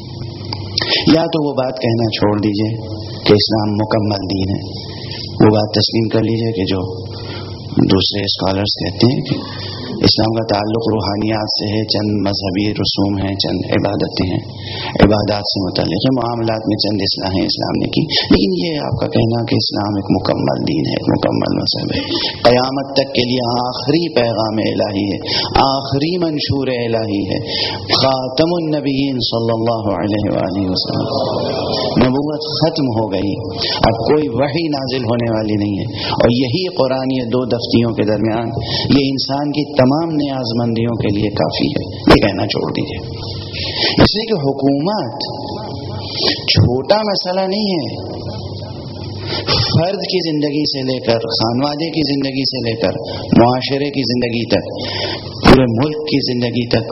یا تو وہ بات کہنا چھوڑ دیجئے کہ اسلام مکمل دین ہے، وہ بات تسلیم کر لیجئے کہ جو دوسرے اسکالرس کہتے ہیں کہ اسلام کا تعلق روحانیات سے ہے، چند مذہبی رسوم ہیں، چند عبادتیں ہیں، عبادات سے متعلق ہے، معاملات میں چند اصلاحیں اسلام نے کی، لیکن یہ آپ کا کہنا کہ اسلام ایک مکمل دین ہے، ایک مکمل مذہب ہے، قیامت تک کے لیے آخری پیغام الہی ہے، آخری منشور الہی ہے، خاتم النبیین صلی اللہ علیہ وآلہ وسلم، نبوت ختم ہو گئی، اب کوئی وحی نازل ہونے والی نہیں ہے، اور یہی قرآن یہ دو دفتیوں کے درمیان یہ انسان کی تمام نیازمندیوں کے لیے کافی ہے، یہ کہنا چھوڑ دیجیے۔ اس لیے کہ حکومت چھوٹا مسئلہ نہیں ہے، فرد کی زندگی سے لے کر خانوادے کی زندگی سے لے کر معاشرے کی زندگی تک، پورے ملک کی زندگی تک،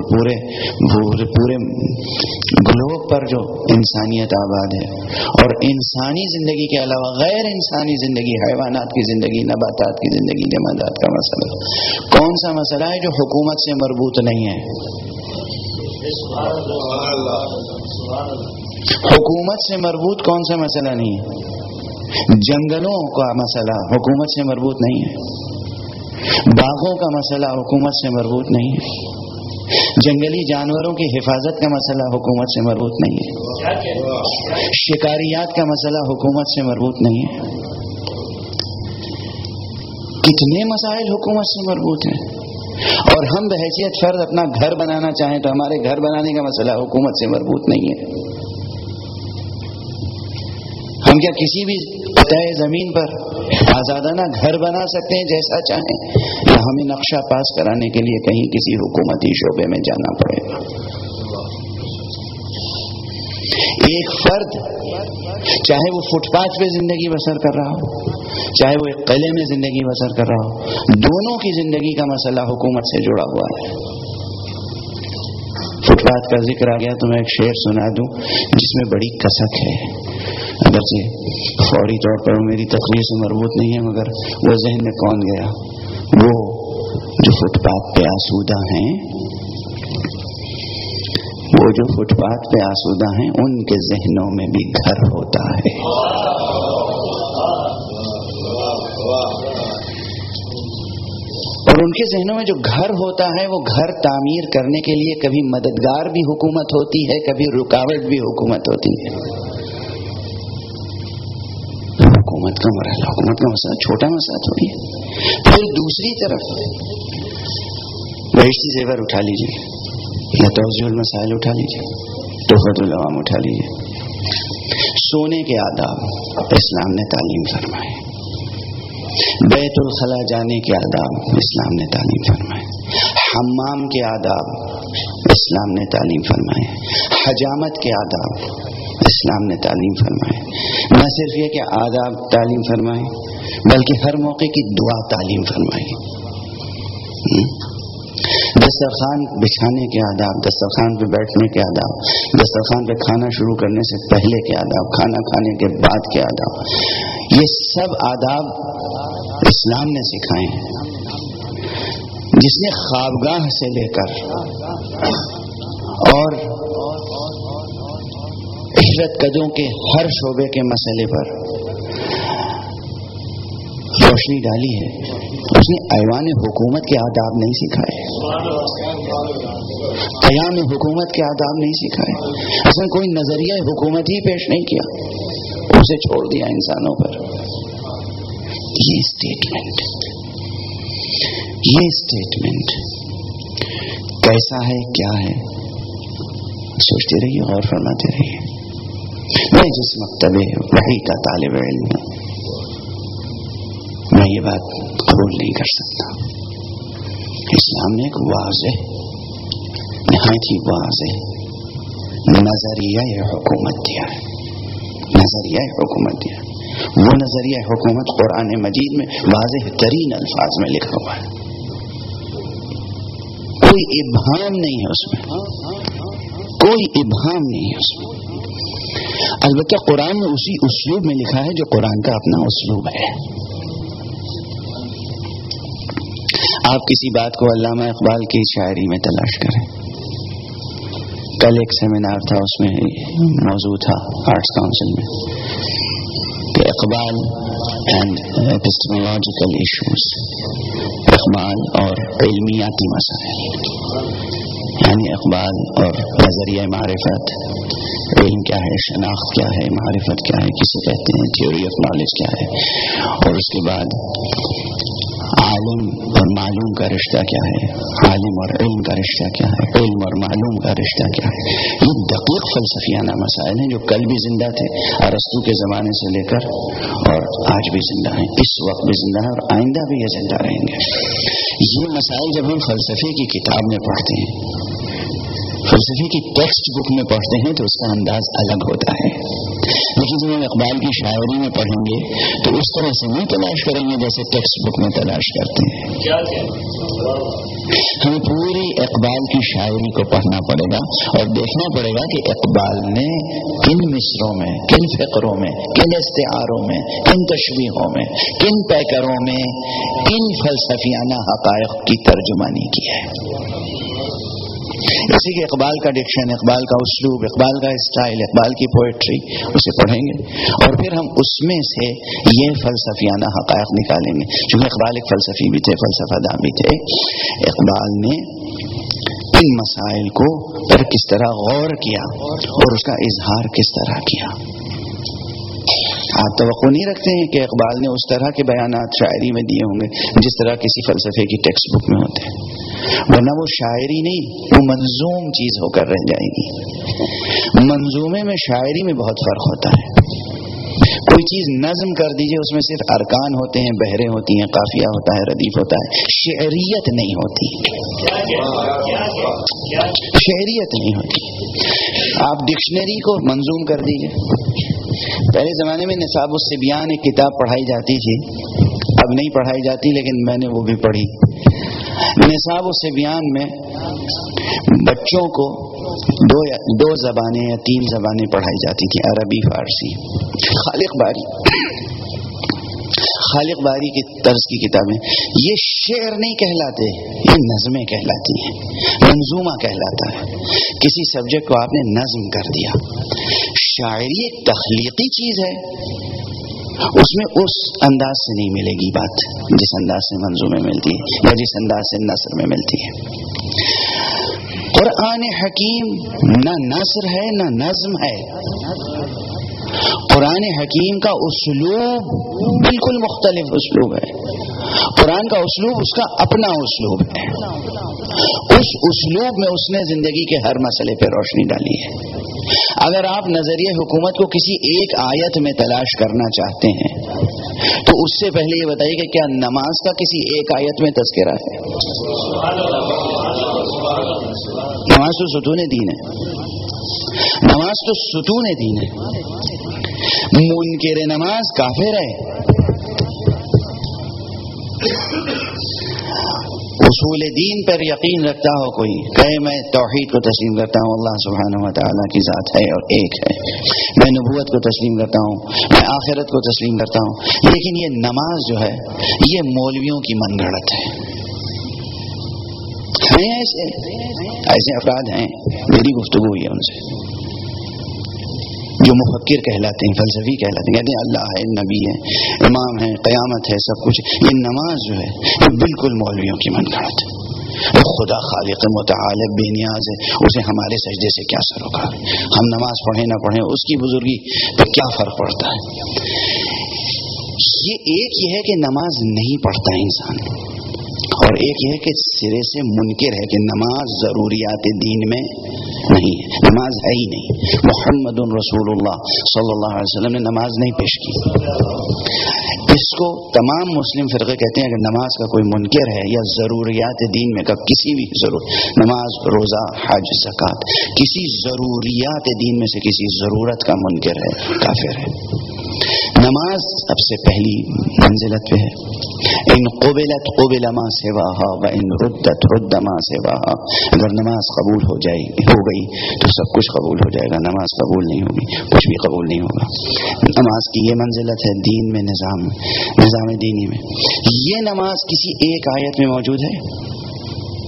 پورے گلوب پر جو انسانیت آباد ہے، اور انسانی زندگی کے علاوہ غیر انسانی زندگی، حیوانات کی زندگی، نباتات کی زندگی، جمادات کا مسئلہ، کون سا مسئلہ ہے جو حکومت سے مربوط نہیں ہے؟ حکومت سے مربوط کون سا مسئلہ نہیں ہے؟ جنگلوں کا مسئلہ حکومت سے مربوط نہیں ہے، باغوں کا مسئلہ حکومت سے مربوط نہیں ہے، جنگلی جانوروں کی حفاظت کا مسئلہ حکومت سے مربوط نہیں ہے، شکاریات کا مسئلہ حکومت سے مربوط نہیں ہے۔ کتنے مسائل حکومت سے مربوط ہیں، اور ہم بحیثیت فرد اپنا گھر بنانا چاہیں تو ہمارے گھر بنانے کا مسئلہ حکومت سے مربوط نہیں ہے۔ ہم کیا کسی بھی قطع زمین پر آزادانہ گھر بنا سکتے ہیں جیسا چاہیں، یا ہمیں نقشہ پاس کرانے کے لیے کہیں کسی حکومتی شعبے میں جانا پڑے گا؟ ایک فرد چاہے وہ فٹ پاتھ پہ زندگی بسر کر رہا ہو، چاہے وہ ایک قلعے میں زندگی بسر کر رہا ہو، دونوں کی زندگی کا مسئلہ حکومت سے جڑا ہوا ہے۔ فٹ پاتھ کا ذکر آ گیا تو میں ایک شعر سنا دوں جس میں بڑی کسک ہے، اگرچہ فوری طور پر میری تقریر سے مربوط نہیں ہے، مگر وہ ذہن میں کون گیا، وہ جو فٹ پاتھ پہ آسودہ ہیں، وہ جو فٹ پاتھ پہ آسودہ ہیں ان کے ذہنوں میں بھی گھر ہوتا ہے۔ اور ان کے ذہنوں میں جو گھر ہوتا ہے وہ گھر تعمیر کرنے کے لیے کبھی مددگار بھی حکومت ہوتی ہے، کبھی رکاوٹ بھی حکومت ہوتی ہے۔ حکومت کا مسئلہ چھوٹا مسئلہ تھوڑی ہے۔ پھر دوسری طرف بہشتی زیور اٹھا لیجیے، یا توضیح المسائل اٹھا لیجیے، تحفۃ العوام اٹھا لیجیے، سونے کے آداب اسلام نے تعلیم فرمائے، بیت الخلا جانے کے آداب اسلام نے تعلیم فرمائے، حمام کے آداب اسلام نے تعلیم فرمائے، حجامت کے آداب اسلام نے تعلیم فرمائے۔ نہ صرف یہ کہ آداب تعلیم فرمائے بلکہ ہر موقع کی دعا تعلیم فرمائی۔ دسترخوان بچھانے کے آداب، دسترخوان پہ بیٹھنے کے آداب، دسترخوان پہ کھانا شروع کرنے سے پہلے کے آداب، کھانا کھانے کے بعد کے آداب، یہ سب آداب اسلام نے سکھائے ہیں، جس نے خوابگاہ سے لے کر اور عشرت قدوں کے ہر شعبے کے مسئلے پر روشنی ڈالی ہے، اس نے ایوان حکومت کے آداب نہیں سکھائے، قیام حکومت کے آداب نہیں سکھائے، اصل کوئی نظریہ حکومت ہی پیش نہیں کیا، اسے چھوڑ دیا انسانوں پر۔ یہ اسٹیٹمنٹ کیسا ہے، کیا ہے، سوچتے رہیے اور فرماتے رہیے۔ میں جس مکتبے وحی کا طالب علم ہوں، میں یہ بات قبول نہیں کر سکتا۔ اسلام نے ایک واضح، نہایت ہی واضح نظریہ حکومت دیا ہے، نظریہ حکومت دیا ہے۔ وہ نظریہ حکومت قرآن مجید میں واضح ترین الفاظ میں لکھا ہوا ہے، کوئی ابہام نہیں ہے اس میں، کوئی ابہام نہیں ہے اس میں۔ البتہ قرآن میں اسی اسلوب میں لکھا ہے جو قرآن کا اپنا اسلوب ہے۔ آپ کسی بات کو علامہ اقبال کی شاعری میں تلاش کریں، کل ایک سیمینار تھا، اس میں موضوع تھا آرٹس کاؤنسل میں کہ Iqbal and epistemological issues, Iqbal اور علمیاتی مسائل، یعنی اقبال اور نظریہ معرفت، علم کیا ہے، شناخت کیا ہے، معرفت کیا ہے، کسے کہتے ہیں، تھیوری آف نالج کیا ہے، اور اس کے بعد عالم اور معلوم کا رشتہ کیا ہے، عالم اور علم کا رشتہ کیا ہے، علم اور معلوم کا رشتہ کیا ہے. یہ دقیق فلسفیانہ مسائل ہیں جو کل بھی زندہ تھے ارسطو کے زمانے سے لے کر اور آج بھی زندہ ہیں، اس وقت بھی زندہ ہیں اور آئندہ بھی یہ زندہ رہیں گے. یہ مسائل جب ہم فلسفے کی کتاب میں پڑھتے ہیں، فلسفے کی ٹیکسٹ بک میں پڑھتے ہیں تو اس کا انداز الگ ہوتا ہے، لیکن جب ہم اقبال کی شاعری میں پڑھیں گے تو اس طرح سے نہیں تلاش کریں گے جیسے ٹیکسٹ بک میں تلاش کرتے ہیں. ہمیں پوری اقبال کی شاعری کو پڑھنا پڑے گا اور دیکھنا پڑے گا کہ اقبال نے کن مصروں میں، کن فقروں میں، کن استعاروں میں، کن تشبیہوں میں، کن پیکروں میں کن فلسفیانہ حقائق کی ترجمانی کی ہے. اسی کے اقبال کا ڈکشن، اقبال کا اسلوب، اقبال کا اسٹائل، اقبال کی پوئٹری، اسے پڑھیں گے اور پھر ہم اس میں سے یہ فلسفیانہ حقائق نکالیں گے. چونکہ اقبال ایک فلسفی بھی تھے، فلسفہ داں بھی تھے. اقبال نے ان مسائل کو پر کس طرح غور کیا اور اس کا اظہار کس طرح کیا. آپ توقع نہیں رکھتے ہیں کہ اقبال نے اس طرح کے بیانات شاعری میں دیے ہوں گے جس طرح کسی فلسفے کی ٹیکسٹ بک میں ہوتے ہیں، ورنہ وہ شاعری نہیں، وہ منظوم چیز ہو کر رہ جائے گی. منظومے میں شاعری میں بہت فرق ہوتا ہے. کوئی چیز نظم کر دیجئے، اس میں صرف ارکان ہوتے ہیں، بہریں ہوتی ہیں، قافیہ ہوتا ہے، ردیف ہوتا ہے، شعریت نہیں ہوتی. شعریت نہیں ہوتی. آپ ڈکشنری کو منظوم کر دیجئے. پہلے زمانے میں نصاب الصبیان ایک کتاب پڑھائی جاتی تھی، اب نہیں پڑھائی جاتی لیکن میں نے وہ بھی پڑھی. نصاب الصبیان میں بچوں کو دو زبانیں یا 3 زبانیں پڑھائی جاتی تھی، عربی، فارسی. خالق باری کی طرز کی کتابیں. یہ شعر نہیں کہلاتے، یہ نظمیں کہلاتی ہیں، منظومہ کہلاتا ہے. کسی سبجیکٹ کو آپ نے نظم کر دیا. شاعری ایک تخلیقی چیز ہے، اس میں اس انداز سے نہیں ملے گی بات جس انداز سے منظومے ملتی ہے یا جس انداز سے نثر میں ملتی ہے. قرآن حکیم نہ نثر ہے نہ نظم ہے. قرآن حکیم کا اسلوب بالکل مختلف اسلوب ہے. قرآن کا اسلوب اس کا اپنا اسلوب ہے. اس اسلوب میں اس نے زندگی کے ہر مسئلے پہ روشنی ڈالی ہے. اگر آپ نظریہ حکومت کو کسی ایک آیت میں تلاش کرنا چاہتے ہیں تو اس سے پہلے یہ بتائیے کہ کیا نماز کا کسی ایک آیت میں تذکرہ ہے؟ نماز تو ستون دین ہے. نماز تو ستون دین ہے. منکر نماز کافر ہے. اصول دین پر یقین رکھتا ہو کوئی، کہے میں توحید کو تسلیم کرتا ہوں، اللہ سبحانہ و تعالیٰ کی ذات ہے اور ایک ہے، میں نبوت کو تسلیم کرتا ہوں، میں آخرت کو تسلیم کرتا ہوں، لیکن یہ نماز جو ہے یہ مولویوں کی من گھڑت ہے. ایسے افراد ہیں، میری گفتگو ہوئی ہے ان سے، جو مفکر کہلاتے ہیں، فلسفی کہلاتے ہیں، کہتے ہیں اللہ ہے، نبی ہے، امام ہے، قیامت ہے، سب کچھ. یہ نماز جو ہے یہ بالکل مولویوں کی من گھڑت ہے. خدا خالق متعال بے نیاز ہے، اسے ہمارے سجدے سے کیا سروکار. ہم نماز پڑھیں نہ پڑھیں اس کی بزرگی پہ کیا فرق پڑتا ہے. یہ ہے کہ نماز نہیں پڑھتا انسان، اور ایک یہ ہے کہ سرے سے منکر ہے کہ نماز ضروریات دین میں نہیں ہے، نماز ہے ہی نہیں. محمد رسول اللہ صلی اللہ علیہ وسلم نے نماز نہیں پیش کی. اس کو تمام مسلم فرقے کہتے ہیں کہ نماز کا کوئی منکر ہے یا ضروریات دین میں کا کسی بھی نماز، روزہ، حج، زکوٰۃ، کسی ضروریات دین میں سے کسی ضرورت کا منکر ہے، کافر ہے. نماز سب سے پہلی منزلت پہ ہے. ان قبلت قبل ما سواہا و ان ردت رد ما سواہا. اگر نماز قبول ہو گئی تو سب کچھ قبول ہو جائے گا، نماز قبول نہیں ہوگی کچھ بھی قبول نہیں ہوگا. نماز کی یہ منزلت ہے دین میں، نظام دینی میں. یہ نماز کسی ایک آیت میں موجود ہے؟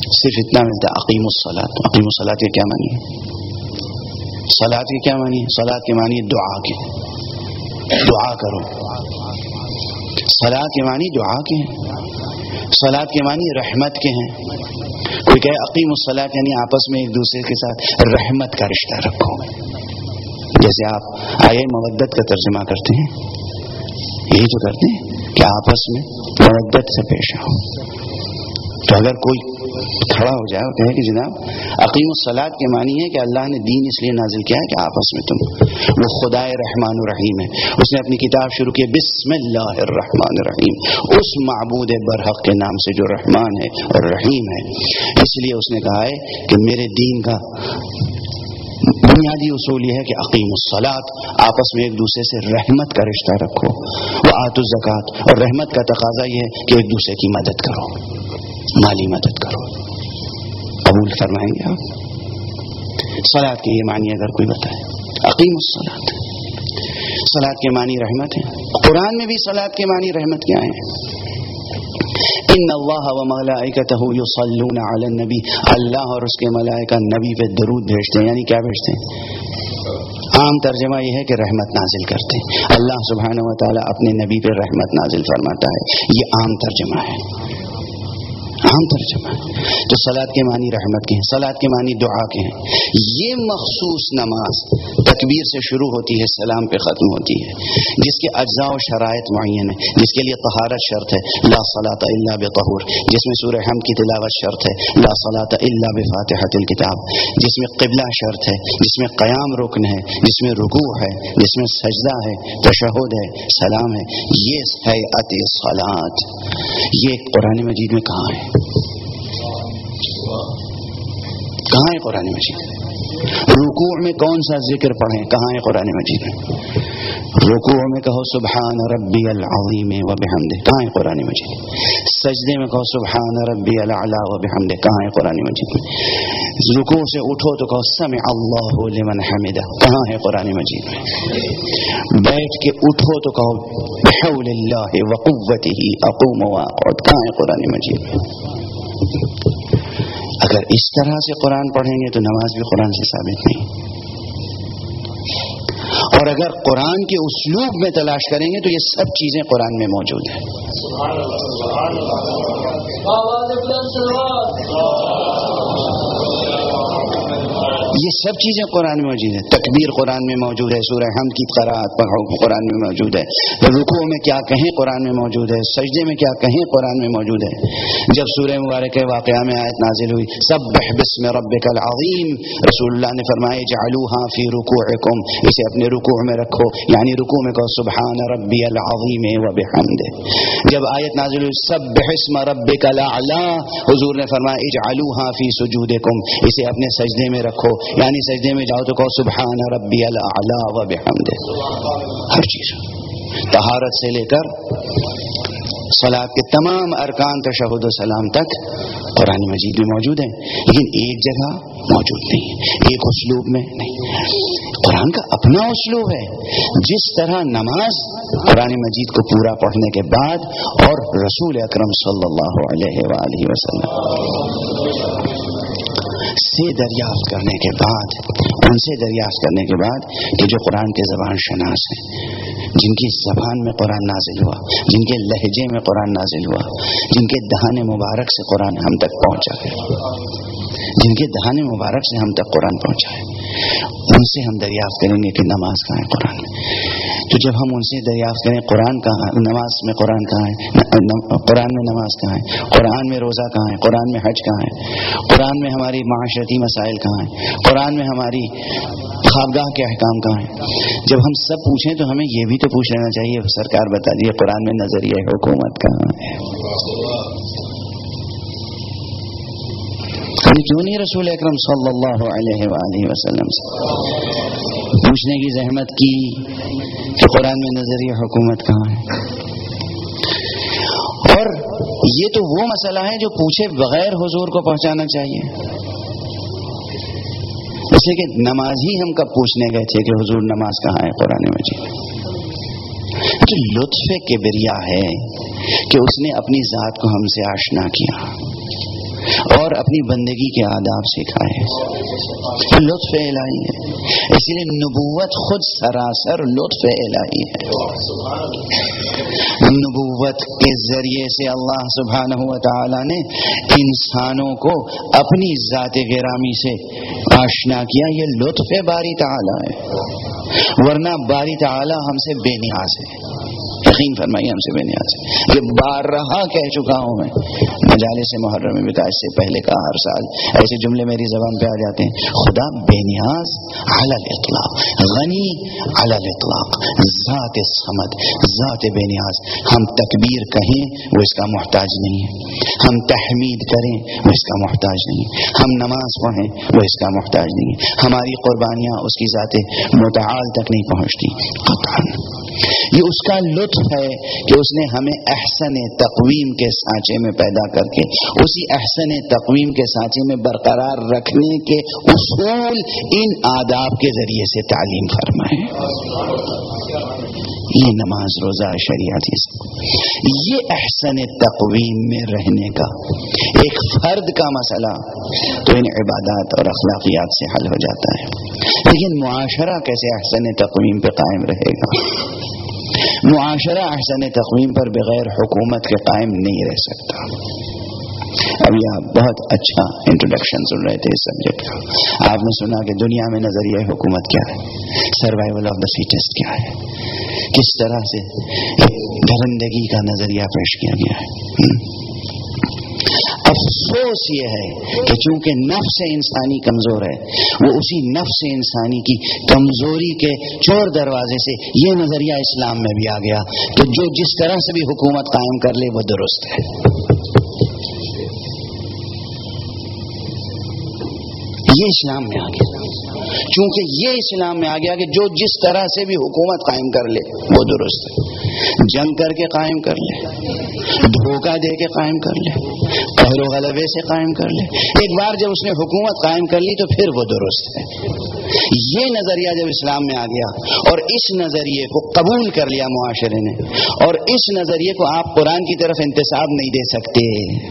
صرف اتنا ملتا ہے اقیم الصلاۃ. اقیم الصلاۃ کے کیا معنی ہے؟ صلاۃ کے کیا معنی ہے؟ صلاۃ کے معنی دعا کے، دعا کرو. صلاۃ کے معنی دعا کے ہیں، صلاۃ کے معنی رحمت کے ہیں. کوئی کہے اقیم الصلاۃ یعنی آپس میں ایک دوسرے کے ساتھ رحمت کا رشتہ رکھو. جیسے آپ آیہ مودت کا ترجمہ کرتے ہیں، یہی تو کرتے ہیں کہ آپس میں مودت سے پیش آؤ. تو اگر کوئی کھڑا ہو جائے اور کہے کہ جناب اقیم الصلاۃ کے معنی ہے کہ اللہ نے دین اس لیے نازل کیا ہے کہ آپس میں تم، وہ خدائے رحمان الرحیم ہے، اس نے اپنی کتاب شروع کی بسم اللہ الرحمن الرحیم، اس معبود برحق کے نام سے جو رحمان ہے اور رحیم ہے. اس لیے اس نے کہا ہے کہ میرے دین کا بنیادی اصول یہ ہے کہ اقیم الصلاۃ، آپس میں ایک دوسرے سے رحمت کا رشتہ رکھو. وآتوا الزکات، اور رحمت کا تقاضا یہ ہے کہ ایک دوسرے کی مدد کرو، مالی مدد کرو. قبول فرمائیں گے آپ؟ صلاۃ کے یہ معنی اگر کوئی بتائے، اقیم الصلاۃ. صلاۃ کے معنی رحمت ہے. قرآن میں بھی صلاۃ کے معنی رحمت کیا ہیں؟ ان اللہ و ملائکتہ یصلون علی النبی، اللہ اور اس کے ملائکہ نبی پہ درود بھیجتے ہیں. یعنی کیا بھیجتے ہیں؟ عام ترجمہ یہ ہے کہ رحمت نازل کرتے ہیں. اللہ سبحانہ و تعالیٰ اپنے نبی پہ رحمت نازل فرماتا ہے. یہ عام ترجمہ ہے، عام ترجمہ. تو صلاۃ کے معنی رحمت کے ہیں، صلاۃ کے معنی دعا کے ہیں. یہ مخصوص نماز تکبیر سے شروع ہوتی ہے، سلام پہ ختم ہوتی ہے، جس کے اجزاء و شرائط معین ہیں، جس کے لیے طہارت شرط ہے، لا صلاۃ الا بطہور، جس میں سورہ حمد کی تلاوت شرط ہے، لا صلاۃ الا بفاتحۃ الکتاب، جس میں قبلہ شرط ہے، جس میں قیام رکن ہے، جس میں رکوع ہے، جس میں سجدہ ہے، تشہد ہے، سلام ہے. یہ ہیئت الصلاۃ. یہ قرآن مجید میں کہاں ہے؟ کہاں ہے قرآن مجید؟ رکوع میں کون سا ذکر پڑھیں؟ کہاں ہے قرآن مجید میں؟ رکوع میں کہو سبحان ربی العظیم و بحمدہ، کہاں ہے قرآن مجید؟ سجدے میں کہو سبحان ربی الاعلی و بحمدہ، کہاں ہے قرآن مجید میں؟ رکوع سے اٹھو تو کہو سمع اللہ لمن حمدہ، کہاں ہے قرآن مجید میں؟ بیٹھ کے اٹھو تو کہو بحول اللہ وقوتہ اقوم واقعد، کہاں ہے قرآن مجید میں؟ اگر اس طرح سے قرآن پڑھیں گے تو نماز بھی قرآن سے ثابت نہیں. اور اگر قرآن کے اسلوب میں تلاش کریں گے تو یہ سب چیزیں قرآن میں موجود ہیں. یہ سب چیزیں قرآن میں موجود ہیں. تکبیر قرآن میں موجود ہے، سورہ حمد کی قرأت قرآن میں موجود ہے، رکوع میں کیا کہیں قرآن میں موجود ہے، سجدے میں کیا کہیں قرآن میں موجود ہے. جب سورہ مبارکہ واقعہ میں آیت نازل ہوئی سبح بسم ربک العظیم، رسول اللہ نے فرمایا اجعلوها فی رکوعکم، اسے اپنے رکوع میں رکھو، یعنی رکوع میں کہو سبحان ربی العظیم وبحمدہ. جب آیت نازل ہوئی سبح اسم ربک الاعلی، حضور نے فرمایا اجعلوها فی سجودکم، اسے اپنے سجدے میں رکھو، یعنی سجدے میں جاؤ تو کہو سبحان ربی الاعلی و بحمدہ. ہر چیز طہارت سے لے کر صلاۃ کے تمام ارکان تشہد و سلام تک قرآن مجید میں موجود ہیں، لیکن ایک جگہ موجود نہیں، ایک اسلوب میں نہیں. قرآن کا اپنا اسلوب ہے. جس طرح نماز قرآن مجید کو پورا پڑھنے کے بعد اور رسول اکرم صلی اللہ علیہ وآلہ وسلم سے دریافت کرنے کے بعد، ان سے دریافت کرنے کے بعد کہ جو قرآن کے زبان شناس ہیں، جن کی زبان میں قرآن نازل ہوا، جن کے لہجے میں قرآن نازل ہوا، جن کے دہان مبارک سے قرآن ہم تک پہنچا ہے، جن کے دہان مبارک سے ہم تک قرآن پہنچا ہے، ان سے ہم دریافت کریں گے کہ نماز کہاں ہے قرآن میں. تو جب ہم ان سے دریافت کریں قرآن کہاں ہے، نماز میں قرآن کہاں ہے، قرآن میں نماز کہاں ہے، قرآن میں روزہ کہاں ہے، قرآن میں حج کہاں ہے، قرآن میں ہماری معاشرتی مسائل کہاں ہیں، قرآن میں ہماری خوابگاہ کے احکام کہاں ہیں. جب ہم سب پوچھیں تو ہمیں یہ بھی تو پوچھ لینا چاہیے سرکار بتا دیجیے قرآن میں نظریہ حکومت کہاں ہے. کیوں نہیں رسول اکرم صلی اللہ علیہ وآلہ وسلم سے پوچھنے کی زحمت کی کہ قرآن میں نظریہ حکومت کہاں ہے. اور یہ تو وہ مسئلہ ہے جو پوچھے بغیر حضور کو پہنچانا چاہیے. اس لیے کہ نماز ہی ہم کب پوچھنے گئے تھے کہ حضور نماز کہاں ہے قرآن مجید. تو لطف کبریا ہے کہ اس نے اپنی ذات کو ہم سے آشنا کیا اور اور اپنی بندگی کے آداب سکھائے. لطف الہی ہے. اس لیے نبوت خود سراسر لطف الہی ہے. نبوت کے ذریعے سے اللہ سبحانہ و تعالی نے انسانوں کو اپنی ذات گرامی سے آشنا کیا. یہ لطف باری تعالی ہے، ورنہ باری تعالی ہم سے بے نیاز ہے. یقین فرمائیے ہم سے بے نیاز ہے. یہ بارہا کہہ چکا ہوں میں مجالس محرم میں بھی کہا، اس سے پہلے کہا، ہر سال ایسے جملے میری زبان پہ آ جاتے ہیں. خدا بے نیاز علی الاطلاق، غنی علی الاطلاق، ذات صمد، ذات بے نیاز. ہم تکبیر کہیں وہ اس کا محتاج نہیں ہے، ہم تحمید کریں وہ اس کا محتاج نہیں ہے، ہم نماز پڑھیں وہ اس کا محتاج نہیں ہے، ہماری قربانیاں اس کی ذات متعال تک نہیں پہنچتی. یہ اس کا لطف ہے کہ اس نے ہمیں احسن تقویم کے سانچے میں پیدا کر کے اسی احسن تقویم کے سانچے میں برقرار رکھنے کے اصول ان آداب کے ذریعے سے تعلیم فرمائے. یہ نماز، روزہ، شریعت، یہ احسن تقویم میں رہنے کا ایک فرد کا مسئلہ تو ان عبادات اور اخلاقیات سے حل ہو جاتا ہے. لیکن معاشرہ کیسے احسن تقویم پہ قائم رہے گا؟ معاشرہ احسن تقویم پر بغیر حکومت کے قائم نہیں رہ سکتا. ابھی آپ بہت اچھا انٹروڈکشن سن رہے تھے اس سبجیکٹ کا. آپ نے سنا کہ دنیا میں نظریہ حکومت کیا ہے، سروائیول آف دا فیٹسٹ کیا ہے، کس طرح سے درندگی کا نظریہ پیش کیا گیا ہے. افسوس یہ ہے کہ چونکہ نفس انسانی کمزور ہے، وہ اسی نفس انسانی کی کمزوری کے چور دروازے سے یہ نظریہ اسلام میں بھی آ گیا کہ جو جس طرح سے بھی حکومت قائم کر لے وہ درست ہے. یہ اسلام میں آ گیا. چونکہ یہ اسلام میں آ گیا کہ جو جس طرح سے بھی حکومت قائم کر لے وہ درست ہے. جنگ کر کے قائم کر لے، دھوکہ دے کے قائم کر لے، قہر و غلبے سے قائم کر لے، ایک بار جب اس نے حکومت قائم کر لی تو پھر وہ درست ہے. یہ نظریہ جب اسلام میں آ گیا اور اس نظریے کو قبول کر لیا معاشرے نے، اور اس نظریے کو آپ قرآن کی طرف انتساب نہیں دے سکتے.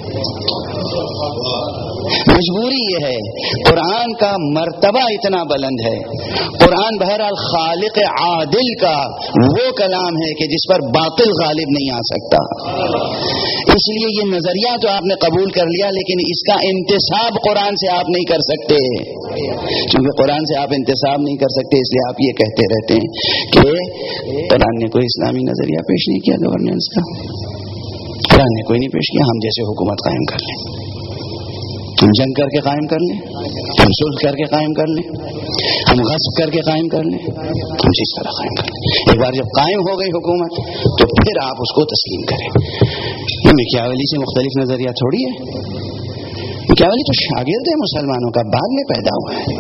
مجبوری یہ ہے، قرآن کا مرتبہ اتنا بلند ہے. قرآن بہرحال خالق عادل کا وہ کلام ہے کہ جس پر باطل غالب نہیں آ سکتا. اس لیے یہ نظریہ تو آپ نے قبول کر لیا، لیکن اس کا انتساب قرآن سے آپ نہیں کر سکتے. چونکہ قرآن سے آپ انتساب نہیں کر سکتے، اس لیے آپ یہ کہتے رہتے ہیں کہ قرآن نے کوئی اسلامی نظریہ پیش نہیں کیا گورننس کا. قرآن نے کوئی نہیں پیش کیا، ہم جیسے حکومت قائم کر لیں، ہم جنگ کر کے قائم کر لیں، ہم صلح کر کے قائم کر لیں، ہم غصب کر کے قائم کر لیں، ہم جس طرح قائم کر لیں. ایک بار جب قائم ہو گئی حکومت تو پھر آپ اس کو تسلیم کریں. یہ میکیاویلی سے مختلف نظریہ تھوڑی ہے. میکیاویلی تو شاگرد ہے مسلمانوں کا، بعد میں پیدا ہوا ہے.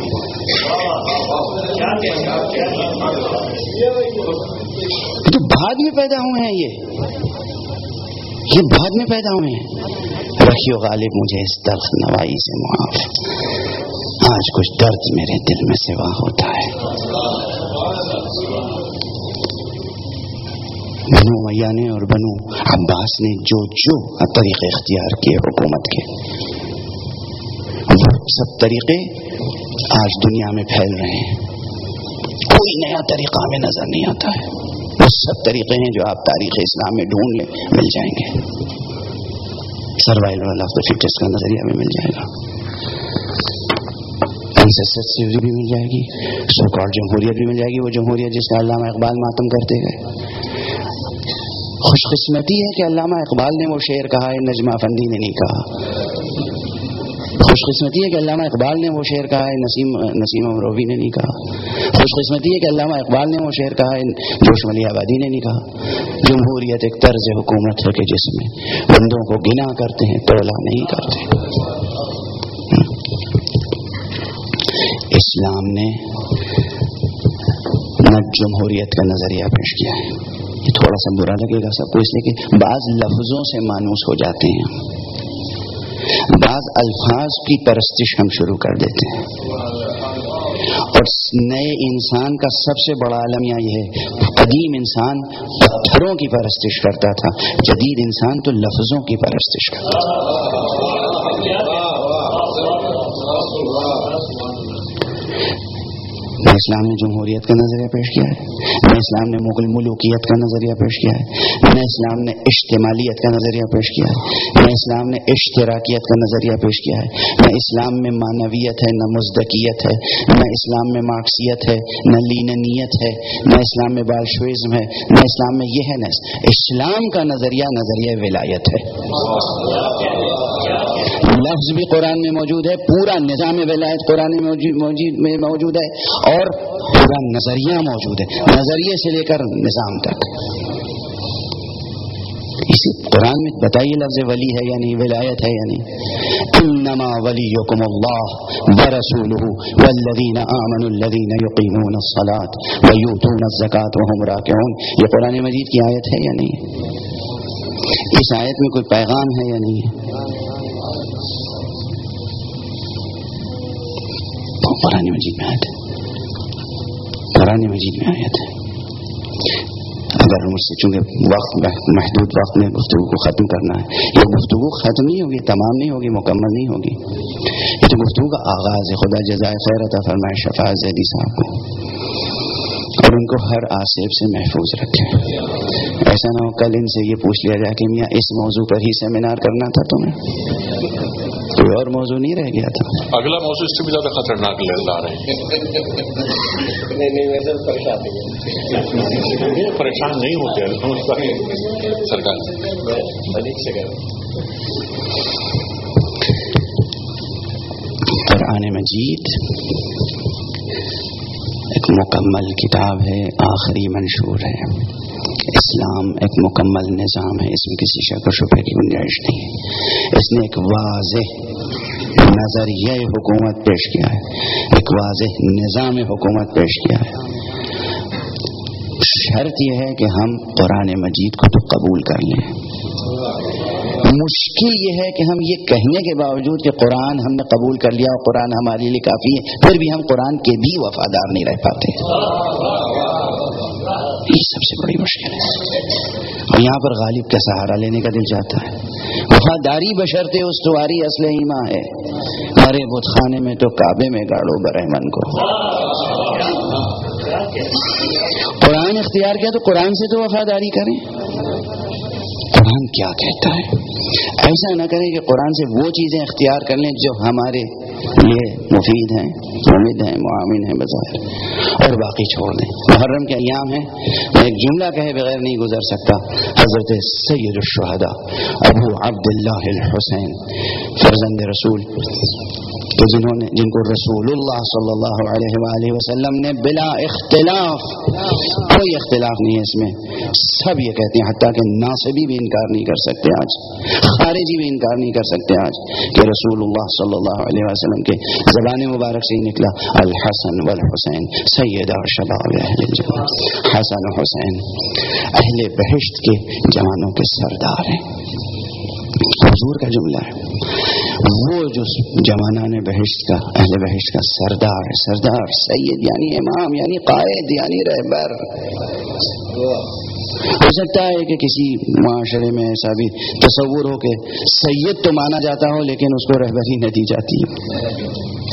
تو بعد میں پیدا ہوئے ہیں، یہ بعد میں پیدا ہوئے ہیں. رکھیو غالب مجھے اس تلخ نوائی سے معاف، آج کچھ درد میرے دل میں سوا ہوتا ہے. بنو امیہ نے اور بنو عباس نے جو طریقے اختیار کیے حکومت کے، وہ سب طریقے آج دنیا میں پھیل رہے ہیں. کوئی نیا طریقہ ہمیں نظر نہیں آتا ہے. وہ سب طریقے ہیں جو آپ تاریخ اسلام میں ڈھونڈ لیں مل جائیں گے. سروائیول آف دا فٹسٹ کا نظریہ بھی مل جائے گا، انسیسٹر تھیوری بھی مل جائے گی، سو کالڈ جمہوریت بھی مل جائے گی. وہ جمہوریت جس کا علامہ اقبال ماتم کرتے گئے. خوش قسمتی ہے کہ علامہ اقبال نے وہ شعر کہا ہے، نجمہ افندی نے نہیں کہا. خوش قسمتی ہے کہ علامہ اقبال نے وہ شعر کہا ہے، نسیم امروی نے نہیں کہا. خوش قسمتی ہے کہ علامہ اقبال نے وہ شعر کہا ہے، جوش ملی آبادی نے نہیں کہا. جمہوریت ایک طرز حکومت ہے کہ جس میں بندوں کو گنا کرتے ہیں، تولا نہیں کرتے. اسلام نے نہ جمہوریت کا نظریہ پیش کیا ہے. یہ تھوڑا سا برا لگے گا سب کو، اس لیے کہ بعض لفظوں سے مانوس ہو جاتے ہیں، بعض الفاظ کی پرستش ہم شروع کر دیتے ہیں. اور نئے انسان کا سب سے بڑا عالمیہ یہ ہے، قدیم انسان پتھروں کی پرستش کرتا تھا، جدید انسان تو لفظوں کی پرستش کرتا تھا. نہ اسلام نے جمہوریت کا نظریہ پیش کیا ہے، نہ اسلام نے مغل ملوکیت کا نظریہ پیش کیا ہے، نہ اسلام نے اشتمالیت کا نظریہ پیش کیا ہے، نہ اسلام نے اشتراکیت کا نظریہ پیش کیا ہے، نہ اسلام میں معنویت ہے، نہ مزدکیت ہے، نہ اسلام میں مارکسیت ہے، نہ لیننیت ہے، نہ اسلام میں بالشوئزم ہے، نہ اسلام میں یہ ہے، نہ اسلام کا نظریہ ولایت ہے۔ لفظ بھی قرآن میں موجود ہے، پورا نظام ولایت قرآن میں موجود ہے، اور پورا نظریہ موجود ہے، نظریے سے لے کر نظام تک۔ اسی قرآن میں بتائیے لفظ ولی ہے یعنی ولایت ہے یعنی انما ولیکم اللہ ورسولہ والذین آمنوا الذین یقیمون الصلاة ویؤتون الزکاة وهم راکعون۔ یہ قرآن مجید کی آیت ہے یا نہیں؟ اس آیت میں کوئی پیغام ہے یا نہیں؟ قرآن مجید میں آیت ہے، قرآن مجید میں آیت ہے۔ اگر مجھ سے چونکہ وقت محدود وقت میں گفتگو کو ختم کرنا ہے، یہ گفتگو ختم نہیں ہوگی، تمام نہیں ہوگی، مکمل نہیں ہوگی، یہ تو گفتگو کا آغاز ہے۔ خدا جزائے خیر عطا فرمائے شفاعت زیدی صاحب کو، اور ان کو ہر آصف سے محفوظ رکھے۔ ایسا نہ ہو کل ان سے یہ پوچھ لیا جائے کہ میاں اس موضوع پر ہی سیمینار کرنا تھا تمہیں، کوئی اور موضوع نہیں رہ گیا تھا؟ اگلا موضوع اس سے بھی زیادہ خطرناک لا رہے ہیں۔ پریشان نہیں ہوتے سرکار قرآن مجید ایک مکمل کتاب ہے، آخری منشور ہے۔ اسلام ایک مکمل نظام ہے، اس میں کسی شک و شبہ کی گنجائش نہیں ہے۔ اس نے ایک واضح نظریہ حکومت پیش کیا ہے، ایک واضح نظام حکومت پیش کیا ہے۔ شرط یہ ہے کہ ہم قرآن مجید کو تو قبول کر لیں۔ مشکل یہ ہے کہ ہم یہ کہنے کے باوجود کہ قرآن ہم نے قبول کر لیا اور قرآن ہمارے لیے کافی ہے، پھر بھی ہم قرآن کے بھی وفادار نہیں رہ پاتے۔ یہ سب سے بڑی مشکل ہے، اور یہاں پر غالب کا سہارا لینے کا دل چاہتا ہے۔ وفاداری بشرط استواری اصل ایمان ہے، ارے بت خانے میں تو کعبے میں گاڑو برہمن کو۔ قرآن اختیار کیا تو قرآن سے تو وفاداری کریں۔ قرآن کیا کہتا ہے؟ ایسا نہ کریں کہ قرآن سے وہ چیزیں اختیار کر لیں جو ہمارے لیے مفید ہیں، ممد ہیں، معاون ہیں بظاہر، اور باقی چھوڑ دیں۔ محرم کے ایام ہیں، میں ایک جملہ کہے بغیر نہیں گزر سکتا۔ حضرت سید الشہداء ابو عبداللہ الحسین فرزند رسول کہ جن کو رسول اللہ صلی اللہ علیہ وآلہ وسلم نے بلا اختلاف، کوئی اختلاف نہیں ہے اس میں، سب یہ کہتے ہیں، حتیٰ کہ ناصبی بھی انکار نہیں کر سکتے آج، خارجی بھی انکار نہیں کر سکتے آج، کہ رسول اللہ صلی اللہ علیہ وسلم کے زبان مبارک سے ہی نکلا الحسن والحسین سیدہ شباب اہل الجنہ۔ حسن و حسین اہل بہشت کے جوانوں کے سردار ہیں، حضور کا جملہ ہے۔ وہ جو جوانان بہشت کا، اہل بہشت کا سردار، سردار سید یعنی امام یعنی قائد یعنی رہبر۔ ہو سکتا ہے کہ کسی معاشرے میں ایسا بھی تصور ہو کہ سید تو مانا جاتا ہو لیکن اس کو رہبری نہ دی جاتی ہے،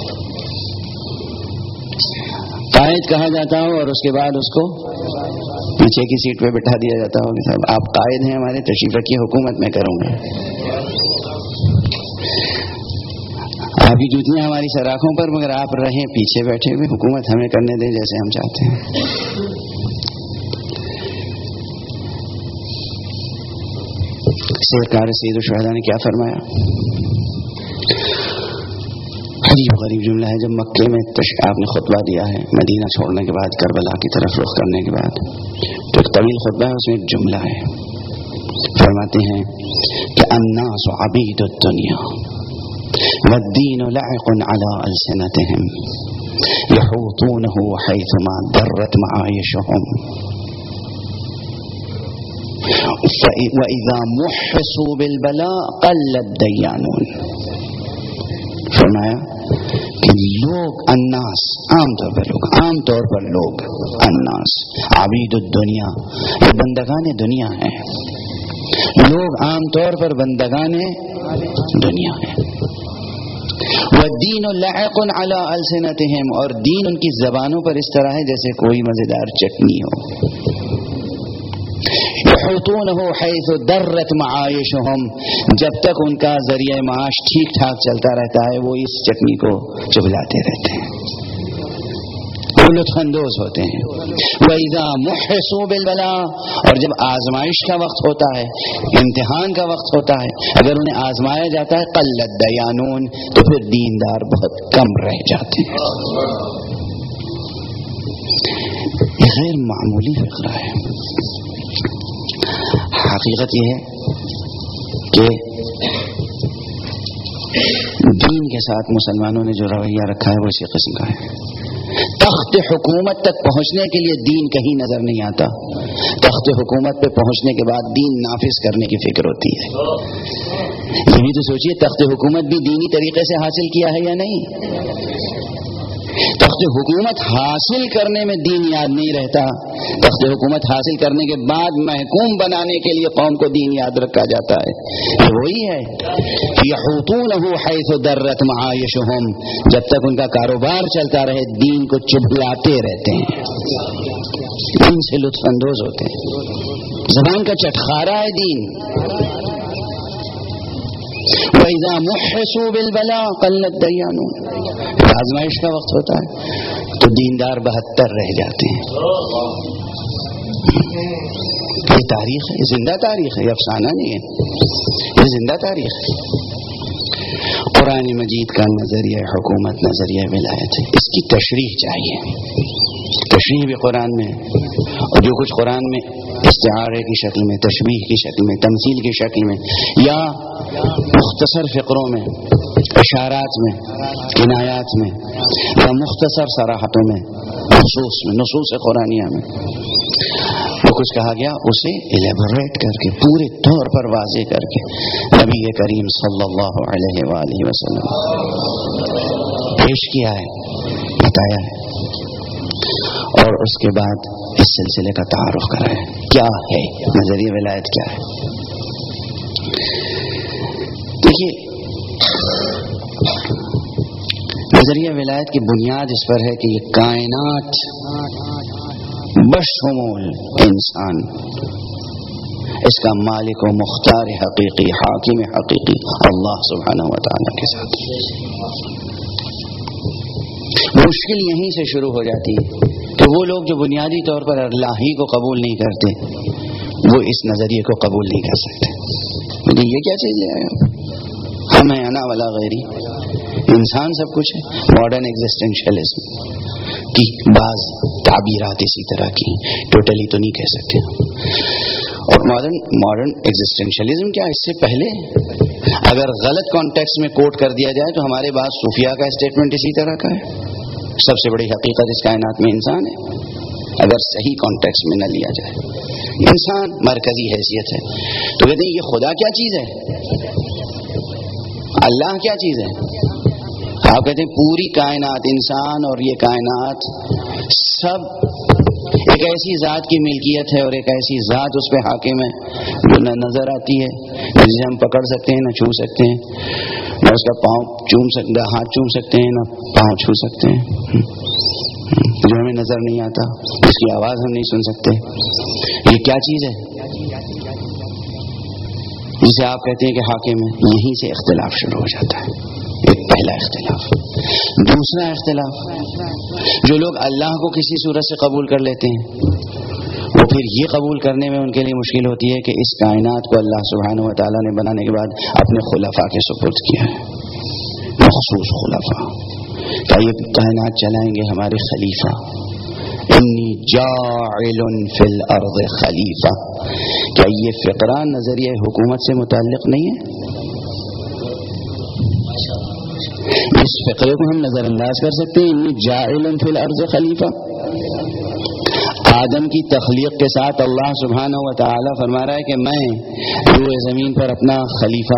قائد کہا جاتا ہو اور اس کے بعد اس کو پیچھے کی سیٹ پہ بٹھا دیا جاتا ہو کہ صاحب آپ قائد ہیں ہمارے، تشریف رکھیے، حکومت میں کروں گا۔ آپ کی جوتیاں ہماری سراخوں پر، مگر آپ رہیں پیچھے بیٹھے ہوئے، حکومت ہمیں کرنے دیں جیسے ہم چاہتے ہیں۔ سرکار سید الشہداء نے کیا فرمایا؟ عجیب غریب جملہ ہے۔ جب مکے میں آپ نے خطبہ دیا ہے، مدینہ چھوڑنے کے بعد، کربلا کی طرف رخ کرنے کے بعد، تو ایک طویل خطبہ ہے، اس میں ایک جملہ ہے، فرماتے ہیں کہ الناس عبید الدنیا والدین لعق على ألسنتهم يحوطونه حيثما درت معايشهم وإذا محصوا بالبلاء قل الديانون۔ فرمایا کہ لوگ الناس، عام طور پر لوگ الناس عبید الدنیا، یہ بندگان دنیا ہیں، لوگ عام طور پر بندگان دنیا ہیں۔ والدین لعق علی السنتہم، اور دین ان کی زبانوں پر اس طرح ہے جیسے کوئی مزیدار چٹنی ہو. یحوطونہ حیث درت معایشہم، جب تک ان کا ذریعہ معاش ٹھیک ٹھاک چلتا رہتا ہے وہ اس چٹنی کو چبلاتے رہتے ہیں، وہ لطف اندوز ہوتے ہیں. وَإِذَا مُحِّصُوا بِالْبَلَاءِ، اور جب آزمائش کا وقت ہوتا ہے، امتحان کا وقت ہوتا ہے، اگر انہیں آزمایا جاتا ہے قلت دیانون، تو پھر دیندار بہت کم رہ جاتے ہیں. یہ غیر معمولی فقرہ ہے. حقیقت یہ ہے کہ دین کے ساتھ مسلمانوں نے جو رویہ رکھا ہے وہ اسی قسم کا ہے. تخت حکومت تک پہنچنے کے لیے دین کہیں نظر نہیں آتا، تخت حکومت پہ پہنچنے کے بعد دین نافذ کرنے کی فکر ہوتی ہے. یہ بھی تو سوچئے تخت حکومت بھی دینی طریقے سے حاصل کیا ہے یا نہیں؟ تخت حکومت حاصل کرنے میں دین یاد نہیں رہتا، تخت حکومت حاصل کرنے کے بعد محکوم بنانے کے لیے قوم کو دین یاد رکھا جاتا ہے. یہ وہی ہے یحوطونہ حیث درت معایشہم، جب تک ان کا کاروبار چلتا رہے دین کو چبلاتے رہتے ہیں، دین سے لطف اندوز ہوتے ہیں. زبان کا چٹخارا ہے دین. وَإِذَا مُحِّصُوا بِالْبَلَاءِ قَلَّتْ دَيَانُونَ، آزمائش کا وقت ہوتا ہے تو دیندار 72 رہ جاتے ہیں. یہ تاریخ ہے، یہ زندہ تاریخ ہے، یہ افسانہ نہیں ہے، یہ زندہ تاریخ ہے. قرآن مجید کا نظریہ حکومت، نظریہ ولایت ہے. اس کی تشریح چاہیے، تشریح بھی قرآن میں، اور جو کچھ قرآن میں استعارے کی شکل میں، تشبیہ کی شکل میں، تمثیل کی شکل میں، یا مختصر فقروں میں، اشارات میں، کنایات میں، یا مختصر صراحتوں میں، نصوص قرآنیہ میں جو کچھ کہا گیا اسے ایلیبوریٹ کر کے پورے طور پر واضح کر کے نبی کریم صلی اللہ علیہ وآلہ وسلم پیش کیا ہے، بتایا ہے، اور اس کے بعد اس سلسلے کا تعارف کرایا. کیا ہے نظریہ ولایت، کیا ہے؟ دیکھیے نظریہ ولایت کی بنیاد اس پر ہے کہ یہ کائنات بشمول انسان، اس کا مالک و مختار حقیقی، حاکم حقیقی اللہ سبحانہ و تعالیٰ کے ساتھ. مشکل یہیں سے شروع ہو جاتی ہے کہ وہ لوگ جو بنیادی طور پر اللہ ہی کو قبول نہیں کرتے وہ اس نظریے کو قبول نہیں کر سکتے. لیکن یہ کیا چیز ہے؟ ہم ہیں انا ولا غیری، انسان سب کچھ ہے. ماڈرن ایگزسٹینشلزم کی بعض تعبیرات اسی طرح کی، ٹوٹلی تو نہیں کہہ سکتے. اور ماڈرن ایگزسٹینشلزم کیا، اس سے پہلے اگر غلط کانٹیکسٹ میں کوٹ کر دیا جائے تو ہمارے بعض صوفیاء کا اسٹیٹمنٹ اسی طرح کا ہے، سب سے بڑی حقیقت اس کائنات میں انسان ہے. اگر صحیح کانٹیکسٹ میں نہ لیا جائے، انسان مرکزی حیثیت ہے. تو کہتے ہیں یہ خدا کیا چیز ہے، اللہ کیا چیز ہے؟ آپ کہتے ہیں پوری کائنات، انسان اور یہ کائنات سب ایک ایسی ذات کی ملکیت ہے اور ایک ایسی ذات اس پہ حاکم ہے جو نہ نظر آتی ہے، نہ جسے ہم پکڑ سکتے ہیں، نہ چھو سکتے ہیں، نہ اس کا پاؤں چوم سکتے، ہاتھ چوم سکتے ہیں، نہ پاؤں چھو سکتے ہیں، جو ہمیں نظر نہیں آتا، اس کی آواز ہم نہیں سن سکتے. یہ کیا چیز ہے جسے آپ کہتے ہیں کہ حاکم ہے؟ یہیں سے اختلاف شروع ہو جاتا ہے. ایک پہلا اختلاف. دوسرا اختلاف، جو لوگ اللہ کو کسی صورت سے قبول کر لیتے ہیں وہ پھر یہ قبول کرنے میں ان کے لیے مشکل ہوتی ہے کہ اس کائنات کو اللہ سبحانہ و تعالیٰ نے بنانے کے بعد اپنے خلفاء کے سپرد کیا ہے، مخصوص خلفاء. کیا یہ کائنات چلائیں گے ہمارے خلیفہ؟ انی جاعل فی الارض خلیفہ. کیا یہ فقرہ نظریہ حکومت سے متعلق نہیں ہے؟ اس فقرے کو ہم نظر انداز کر سکتے ہیں. انی جاعل فی الارض خلیفہ. آدم کی تخلیق کے ساتھ اللہ سبحانہ و تعالی فرما رہا ہے کہ میں روئے زمین پر اپنا خلیفہ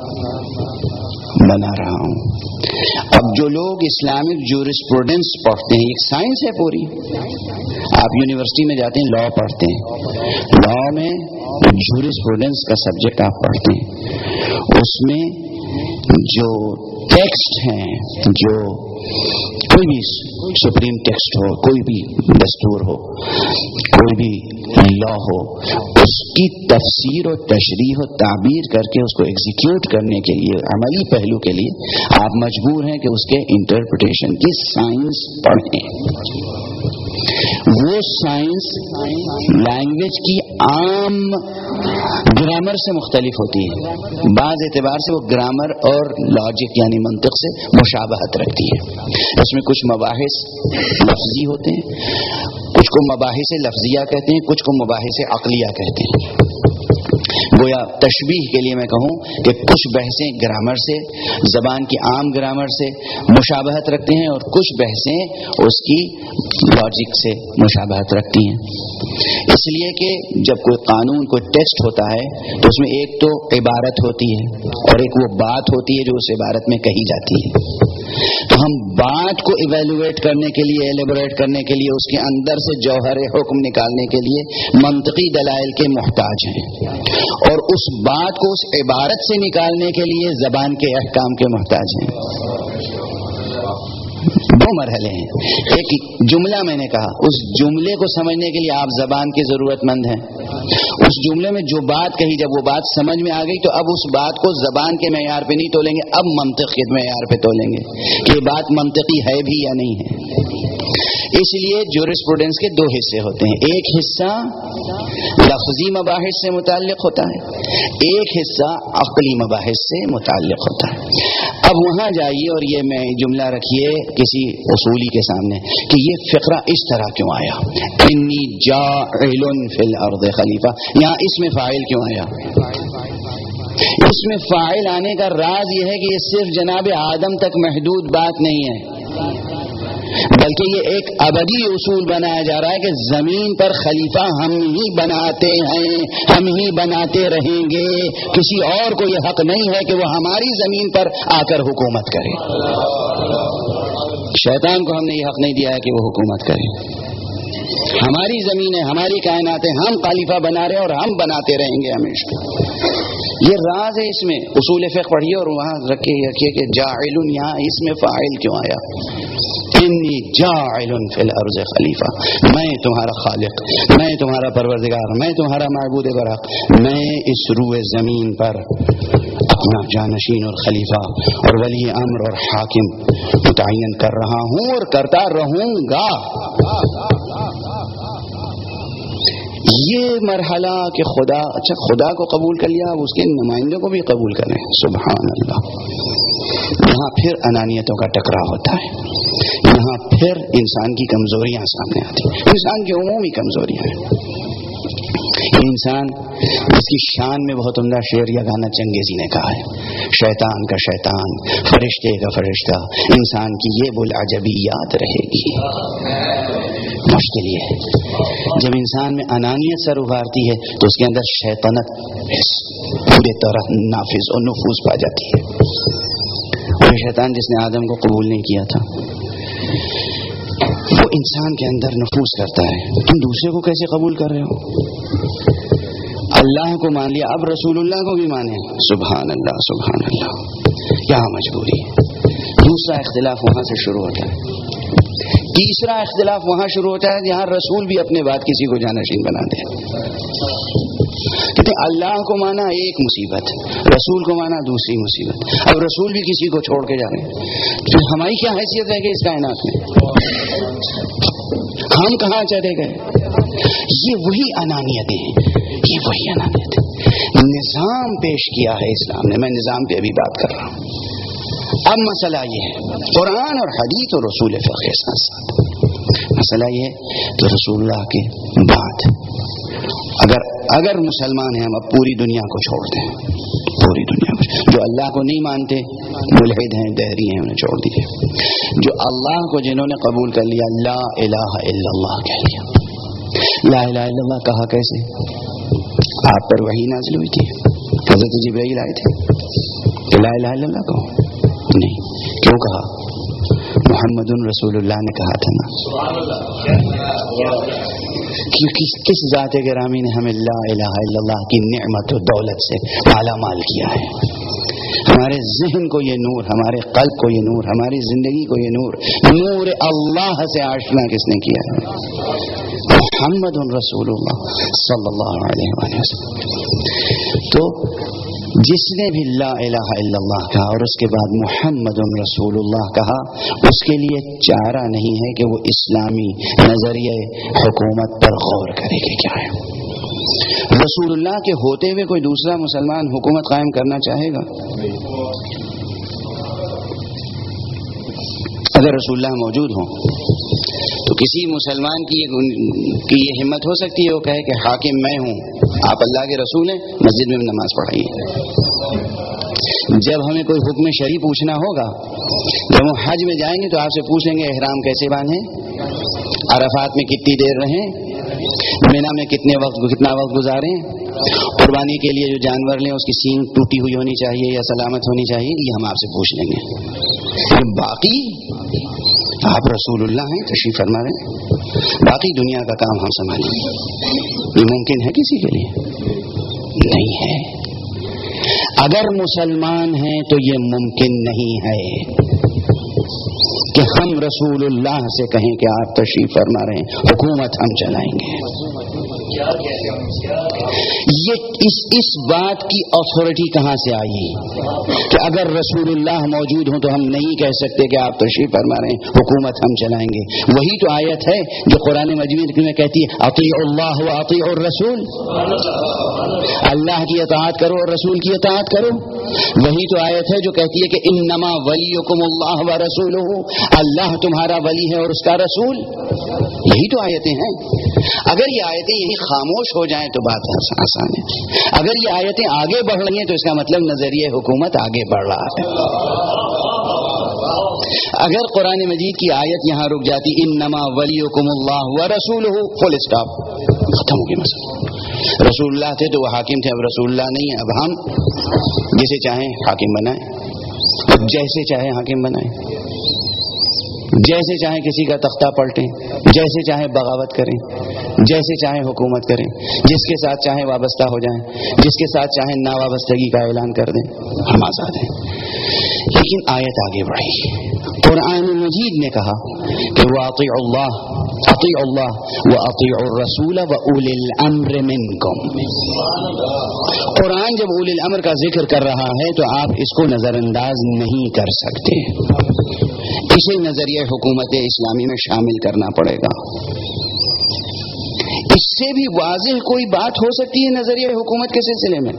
بنا رہا ہوں. اب جو لوگ اسلامک جورسپروڈنس پڑھتے ہیں، ایک سائنس ہے پوری، آپ یونیورسٹی میں جاتے ہیں، لا پڑھتے ہیں، لا میں جورسپروڈنس کا سبجیکٹ آپ پڑھتے ہیں، اس میں جو ٹیکسٹ ہیں جو کوئی بھی سپریم ٹیکسٹ ہو, کوئی بھی دستور ہو, کوئی بھی لا ہو, اس کی تفسیر و تشریح و تعبیر کر کے اس کو ایگزیکیوٹ کرنے کے لیے, عملی پہلو کے لیے آپ مجبور ہیں کہ اس کے انٹرپریٹیشن کی سائنس پڑھیں. وہ سائنس لینگویج کی عام گرامر سے مختلف ہوتی ہے. بعض اعتبار سے وہ گرامر اور لاجک یعنی منطق سے مشابہت رکھتی ہے. اس میں کچھ مباحث لفظی ہوتے ہیں, کچھ کو مباحث لفظیہ کہتے ہیں, کچھ کو مباحث عقلیہ کہتے ہیں. گویا تشبیہ کے لیے میں کہوں کہ کچھ بحثیں گرامر سے, زبان کی عام گرامر سے مشابہت رکھتے ہیں, اور کچھ بحثیں اس کی لاجک سے مشابہت رکھتی ہیں. اس لیے کہ جب کوئی قانون, کوئی ٹیکسٹ ہوتا ہے تو اس میں ایک تو عبارت ہوتی ہے اور ایک وہ بات ہوتی ہے جو اس عبارت میں کہی جاتی ہے. تو ہم بات کو ایویلویٹ کرنے کے لیے, ایلیبوریٹ کرنے کے لیے, اس کے اندر سے جوہر حکم نکالنے کے لیے منطقی دلائل کے محتاج ہیں, اور اس بات کو اس عبارت سے نکالنے کے لیے زبان کے احکام کے محتاج ہیں. دو مرحلے ہیں. ایک جملہ میں نے کہا, اس جملے کو سمجھنے کے لیے آپ زبان کے ضرورت مند ہیں. اس جملے میں جو بات کہی, جب وہ بات سمجھ میں آ گئی تو اب اس بات کو زبان کے معیار پہ نہیں تولیں گے, اب منطق کے معیار پہ تولیں گے کہ یہ بات منطقی ہے بھی یا نہیں ہے. اس لیے جورسپروڈنس کے دو حصے ہوتے ہیں. ایک حصہ لفظی مباحث سے متعلق ہوتا ہے, ایک حصہ عقلی مباحث سے متعلق ہوتا ہے. اب وہاں جائیے اور یہ میں جملہ رکھیے کسی اصولی کے سامنے کہ یہ فقرہ اس طرح کیوں آیا, انی جاعل فی الارض خلیفہ, یہاں اس میں فاعل کیوں آیا؟ اس میں فاعل آنے کا راز یہ ہے کہ یہ صرف جناب آدم تک محدود بات نہیں ہے, بلکہ یہ ایک ابدی اصول بنایا جا رہا ہے کہ زمین پر خلیفہ ہم ہی بناتے ہیں, ہم ہی بناتے رہیں گے. کسی اور کو یہ حق نہیں ہے کہ وہ ہماری زمین پر آ کر حکومت کرے. شیطان کو ہم نے یہ حق نہیں دیا ہے کہ وہ حکومت کرے. ہماری زمین ہے, ہماری کائنات ہے, ہم خلیفہ بنا رہے ہیں اور ہم بناتے رہیں گے ہمیشہ. یہ راز ہے اس میں. اصول فقہ پڑھیے اور وہاں رکھیے کہ جاعل, یہاں اس میں فاعل کیوں آیا؟ انی جاعل فی الارض خلیفہ, میں تمہارا خالق, میں تمہارا پروردگار, میں تمہارا معبود برحق, میں اس روئے زمین پر اپنا جانشین اور خلیفہ اور ولی امر اور حاکم متعین کر رہا ہوں اور کرتا رہوں گا. یہ مرحلہ کہ خدا, اچھا خدا کو قبول کر لیا, اب اس کے نمائندوں کو بھی قبول کریں. سبحان اللہ. یہاں پھر انانیتوں کا ٹکراؤ ہوتا ہے, یہاں پھر انسان کی کمزوریاں سامنے آتی ہیں. انسان کی عمومی کمزوریاں ہیں. انسان اس کی شان میں بہت عمدہ شعر یا گانا چنگیزی نے کہا ہے, شیطان کا شیطان, فرشتے کا فرشتہ, انسان کی یہ بلعجبیات رہے گی. مشکل یہ ہے جب انسان میں انانیت سر ابھارتی ہے تو اس کے اندر شیطنت پورے طرح نافذ اور نفوذ پا جاتی ہے. وہ شیطان جس نے آدم کو قبول نہیں کیا تھا, وہ انسان کے اندر نفوذ کرتا ہے. تم دوسرے کو کیسے قبول کر رہے ہو؟ اللہ کو مان لیا, اب رسول اللہ کو بھی مانے. سبحان اللہ, سبحان اللہ. کیا مجبوری ہے. دوسرا اختلاف وہاں سے شروع ہوتا ہے. تیسرا اختلاف وہاں شروع ہوتا ہے جہاں رسول بھی اپنے بعد کسی کو جانشین بنا دے. کہتے اللہ کو مانا ایک مصیبت, رسول کو مانا دوسری مصیبت. اب رسول بھی کسی کو چھوڑ کے جا رہے ہیں, تو ہماری کیا حیثیت ہے کہ اس کائنات میں ہم کہاں چلے گئے؟ یہ وہی انانیتیں ہیں, یہ وہی انانیت ہے. نظام پیش کیا ہے اسلام نے, میں نظام پہ ابھی بات کر رہا ہوں. اب مسئلہ یہ ہے, قرآن اور حدیث اور رسول فقہ ساتھ ساتھ مسئلہ یہ ہے کہ رسول اللہ کے بعد اگر مسلمان ہیں, ہم اب پوری دنیا کو چھوڑ دیں, پوری دنیا کو, جو اللہ کو نہیں مانتے ملحد ہیں, دہری ہیں, انہیں چھوڑ دیجیے. جو اللہ کو جنہوں نے قبول کر لیا, لا الہ الا اللہ کہہ لیا. لا الہ الا اللہ کہا کیسے؟ آپ پر وحی نازل ہوئی تھی, حضرت جبرائیل آئے تھے کہ لا الہ الا اللہ کہو. نہیں, کیوں کہا؟ محمد رسول اللہ نے کہا تھا نا. کس ذات گرامی نے ہمیں لا الہ الا اللہ کی نعمت و دولت سے مالا مال کیا ہے. ہمارے ذہن کو یہ نور، ہمارے قلب کو یہ نور، ہماری زندگی کو یہ نور، نور اللہ سے آشنا کس نے کیا ہے؟ محمد رسول اللہ صلی اللہ علیہ وسلم. تو جس نے بھی لا الہ الا اللہ کہا اور اس کے بعد محمد رسول اللہ کہا، اس کے لیے چارہ نہیں ہے کہ وہ اسلامی نظریہ حکومت پر غور کرے کہ کیا ہے. رسول اللہ کے ہوتے ہوئے کوئی دوسرا مسلمان حکومت قائم کرنا چاہے گا؟ اگر رسول اللہ موجود ہوں تو کسی مسلمان کی یہ ہمت ہو سکتی ہے وہ کہے کہ حاکم میں ہوں، آپ اللہ کے رسول ہیں، مسجد میں نماز پڑھائیے. جب ہمیں کوئی حکم شرعی پوچھنا ہوگا، جب ہم حج میں جائیں گے تو آپ سے پوچھیں گے احرام کیسے باندھیں، عرفات میں کتنی دیر رہیں، مینا میں کتنا وقت گزاریں، قربانی کے لیے جو جانور لیں اس کی سینگ ٹوٹی ہوئی ہونی چاہیے یا سلامت ہونی چاہیے، یہ ہم آپ سے پوچھ لیں گے. باقی آپ رسول اللہ ہیں، تشریف فرما رہے ہیں، باقی دنیا کا کام ہم سنبھالیں گے. یہ ممکن ہے کسی کے لیے؟ نہیں ہے. اگر مسلمان ہیں تو یہ ممکن نہیں ہے کہ ہم رسول اللہ سے کہیں کہ آپ تشریف فرما رہے ہیں، حکومت ہم چلائیں گے. یہ اس بات کی اتھارٹی کہاں سے آئی کہ اگر رسول اللہ موجود ہوں تو ہم نہیں کہہ سکتے کہ آپ تشریف فرما رہے ہیں، حکومت ہم چلائیں گے؟ وہی تو آیت ہے جو قرآن مجید میں کہتی ہے اطیعوا اللہ واطیعوا الرسول، اللہ کی اطاعت کرو اور رسول کی اطاعت کرو. وہی تو آیت ہے جو کہتی ہے کہ انما ولیکم اللہ ورسولہ، اللہ تمہارا ولی ہے اور اس کا رسول. یہی تو آیتیں ہیں. اگر یہ آیتیں یہی خاموش ہو جائیں تو بات آسان ہے. اگر یہ آیتیں آگے بڑھ رہی ہیں تو اس کا مطلب نظریہ حکومت آگے بڑھ رہا ہے. اگر قرآن مجید کی آیت یہاں رک جاتی انما ولیکم اللہ ورسولہ، فل اسٹاپ، ختم ہو گیا مسئلہ. رسول اللہ تھے تو وہ حاکم تھے، اب رسول اللہ نہیں ہے، اب ہم جسے چاہیں حاکم بنائیں، اب جیسے چاہیں حاکم بنائیں، جیسے چاہیں کسی کا تختہ پلٹیں، جیسے چاہیں بغاوت کریں، جیسے چاہیں حکومت کریں، جس کے ساتھ چاہیں وابستہ ہو جائیں، جس کے ساتھ چاہیں ناوابستگی کا اعلان کر دیں، ہم آزاد ہیں. لیکن آیت آگے بڑھی. قرآن مجید نے کہا کہ وَأَطِيعُوا اللَّهَ وَأَطِيعُوا الرَّسُولَ وَأُولِي الْأَمْرِ مِنْكُمْ. قرآن جب اولی الامر کا ذکر کر رہا ہے تو آپ اس کو نظر انداز نہیں کر سکتے. اسے نظریہ حکومت اسلامی میں شامل کرنا پڑے گا. اس سے بھی واضح کوئی بات ہو سکتی ہے نظریہ حکومت کے سلسلے میں؟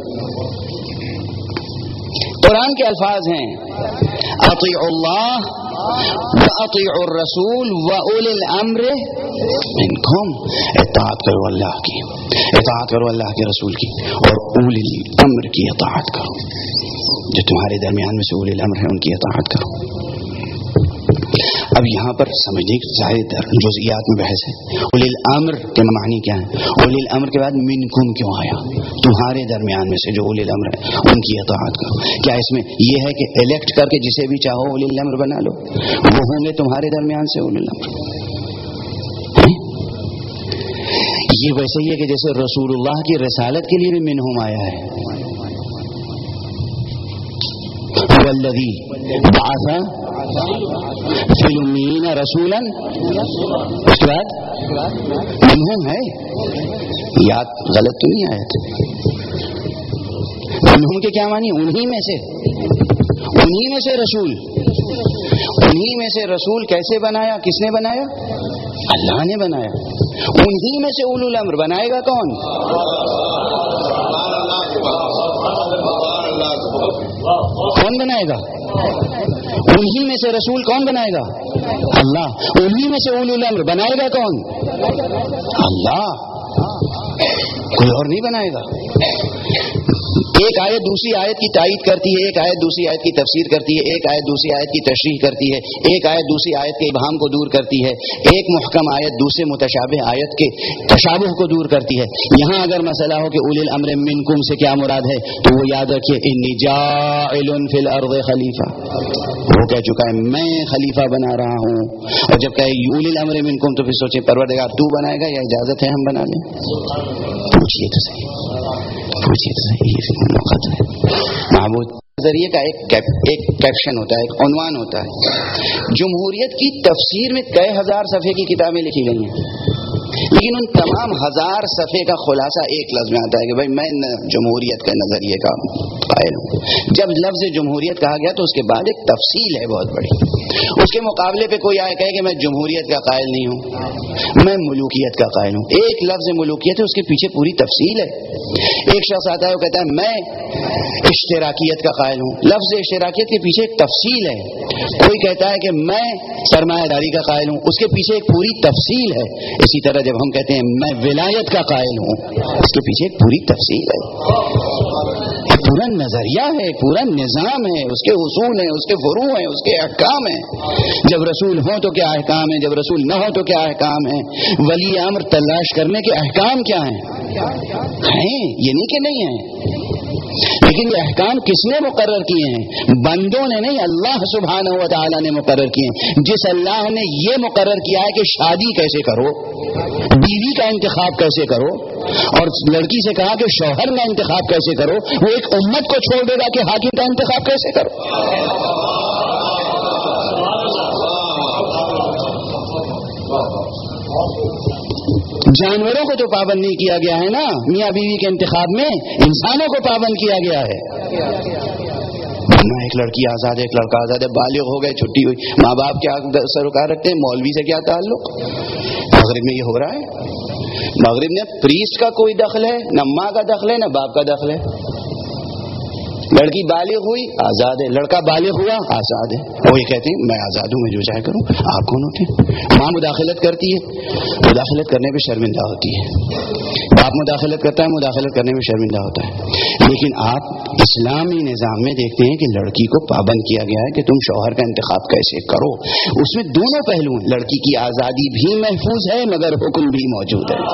قرآن کے الفاظ ہیں اطیعوا اللہ واطیعوا الرسول واولی الامر منکم. اطاعت کرو اللہ کی، اطاعت کرو اللہ کے رسول کی، اور اولی الامر کی اطاعت کرو. جو تمہارے درمیان میں سے اولی الامر ہیں ان کی اطاعت کرو. اب یہاں پر سمجھنے کی زائد جزئیات میں بحث ہے. اولی الامر کے معنی کیا ہے؟ اولی الامر کے بعد منکم کیوں آیا؟ تمہارے درمیان میں سے جو اولی الامر ہے ان کی اطاعت کرو. کیا اس میں یہ ہے کہ الیکٹ کر کے جسے بھی چاہو اولی الامر بنا لو؟ وہ ہوں گے تمہارے درمیان سے اولی الامر. یہ ویسے ہی ہے کہ جیسے رسول اللہ کی رسالت کے لیے بھی منہم آیا ہے، والذی بعث فی الامیین رسولا، اس کے بعد منہم ہے. یاد غلط تو نہیں آیا تھا؟ منہم کے کیا معنی؟ انہی میں سے، انہی میں سے رسول. انہی میں سے رسول کیسے بنایا؟ کس نے بنایا؟ اللہ نے بنایا. انہی میں سے اولو الامر بنائے گا کون؟ کون بنائے گا؟ انہی میں سے رسول کون بنائے گا؟ اللہ. انہی میں سے اولو الامر بنائے گا کون؟ اللہ. کوئی اور نہیں بنائے گا. ایک آیت دوسری آیت کی تائید کرتی ہے، ایک آیت دوسری آیت کی تفسیر کرتی ہے، ایک آیت دوسری آیت کی تشریح کرتی ہے، ایک آیت دوسری آیت کے ابہام کو دور کرتی ہے، ایک محکم آیت دوسرے متشابہ آیت کے تشابہ کو دور کرتی ہے. یہاں اگر مسئلہ ہو کہ اولی الامر منکم سے کیا مراد ہے تو وہ یاد رکھیے انی جاعل فی الارض خلیفہ. وہ کہہ چکا ہے میں خلیفہ بنا رہا ہوں. اور جب کہے اولی الامر منکم تو پھر سوچیں پروردگار تو بنائے گا یا اجازت ہے ہم بنا لیں؟ پوچھیے تو صحیح، پوچھیے تو صحیح. یہ موقع ہے معبود نظریے کا ایک کیپشن ہوتا ہے، ایک عنوان ہوتا ہے۔ جمہوریت کی تفسیر میں کئی ہزار صفحے کی کتابیں لکھی گئی ہیں، لیکن ان تمام 1000 صفحے کا خلاصہ ایک لفظ میں آتا ہے کہ بھائی میں جمہوریت کے نظریے کا قائل ہوں۔ جب لفظ جمہوریت کہا گیا تو اس کے بعد ایک تفصیل ہے بہت بڑی۔ اس کے مقابلے پہ کوئی آئے کہے کہ میں جمہوریت کا قائل نہیں ہوں، میں ملوکیت کا قائل ہوں۔ ایک لفظ ملوکیت ہے، اس کے پیچھے پوری تفصیل ہے۔ ایک شخص آتا ہے وہ کہتا ہے میں اشتراکیت کا قائل ہوں، لفظ اشتراکیت کے پیچھے ایک تفصیل ہے۔ کوئی کہتا ہے کہ میں سرمایہ داری کا قائل ہوں، اس کے پیچھے ایک پوری تفصیل ہے۔ اسی طرح جب ہم کہتے ہیں میں ولایت کا قائل ہوں، اس کے پیچھے ایک پوری تفصیل ہے، ایک پورا نظریہ ہے، ایک پورا نظام ہے، اس کے اصول ہیں، اس کے فروع ہیں، اس کے احکام ہیں۔ جب رسول ہوں تو کیا احکام ہیں، جب رسول نہ ہو تو کیا احکام ہیں، ولی امر تلاش کرنے کے احکام کیا ہیں، یہ نہیں کہ نہیں ہیں، لیکن یہ احکام کس نے مقرر کیے ہیں؟ بندوں نے نہیں، اللہ سبحانہ و تعالی نے مقرر کیے ہیں۔ جس اللہ نے یہ مقرر کیا ہے کہ شادی کیسے کرو، بیوی کا انتخاب کیسے کرو، اور لڑکی سے کہا کہ شوہر کا انتخاب کیسے کرو، وہ ایک امت کو چھوڑ دے گا کہ حاکم کا انتخاب کیسے کرو۔ جانوروں کو تو پابند نہیں کیا گیا ہے نا میاں بیوی کے انتخاب میں، انسانوں کو پابند کیا گیا ہے۔ ایک لڑکی آزاد ہے، ایک لڑکا آزاد ہے، بالغ ہو گئے، چھٹی ہوئی، ماں باپ کیا سروکار رکھتے ہیں، مولوی سے کیا تعلق؟ مغرب میں یہ ہو رہا ہے، مغرب میں پریسٹ کا کوئی دخل ہے نہ، ماں کا دخل ہے نہ باپ کا دخل ہے۔ لڑکی بالغ ہوئی آزاد ہے، لڑکا بالغ ہوا آزاد ہے، وہ یہ کہتے ہیں میں آزاد ہوں، میں جو چاہے کروں، آپ کون ہوتے ہیں؟ ماں مداخلت کرتی ہے، مداخلت کرنے پہ شرمندہ ہوتی ہے، باپ مداخلت کرتا ہے، مداخلت کرنے میں شرمندہ ہوتا ہے۔ لیکن آپ اسلامی نظام میں دیکھتے ہیں کہ لڑکی کو پابند کیا گیا ہے کہ تم شوہر کا انتخاب کیسے کرو۔ اس میں دونوں پہلو ہیں، لڑکی کی آزادی بھی محفوظ ہے مگر حکم بھی موجود ہے،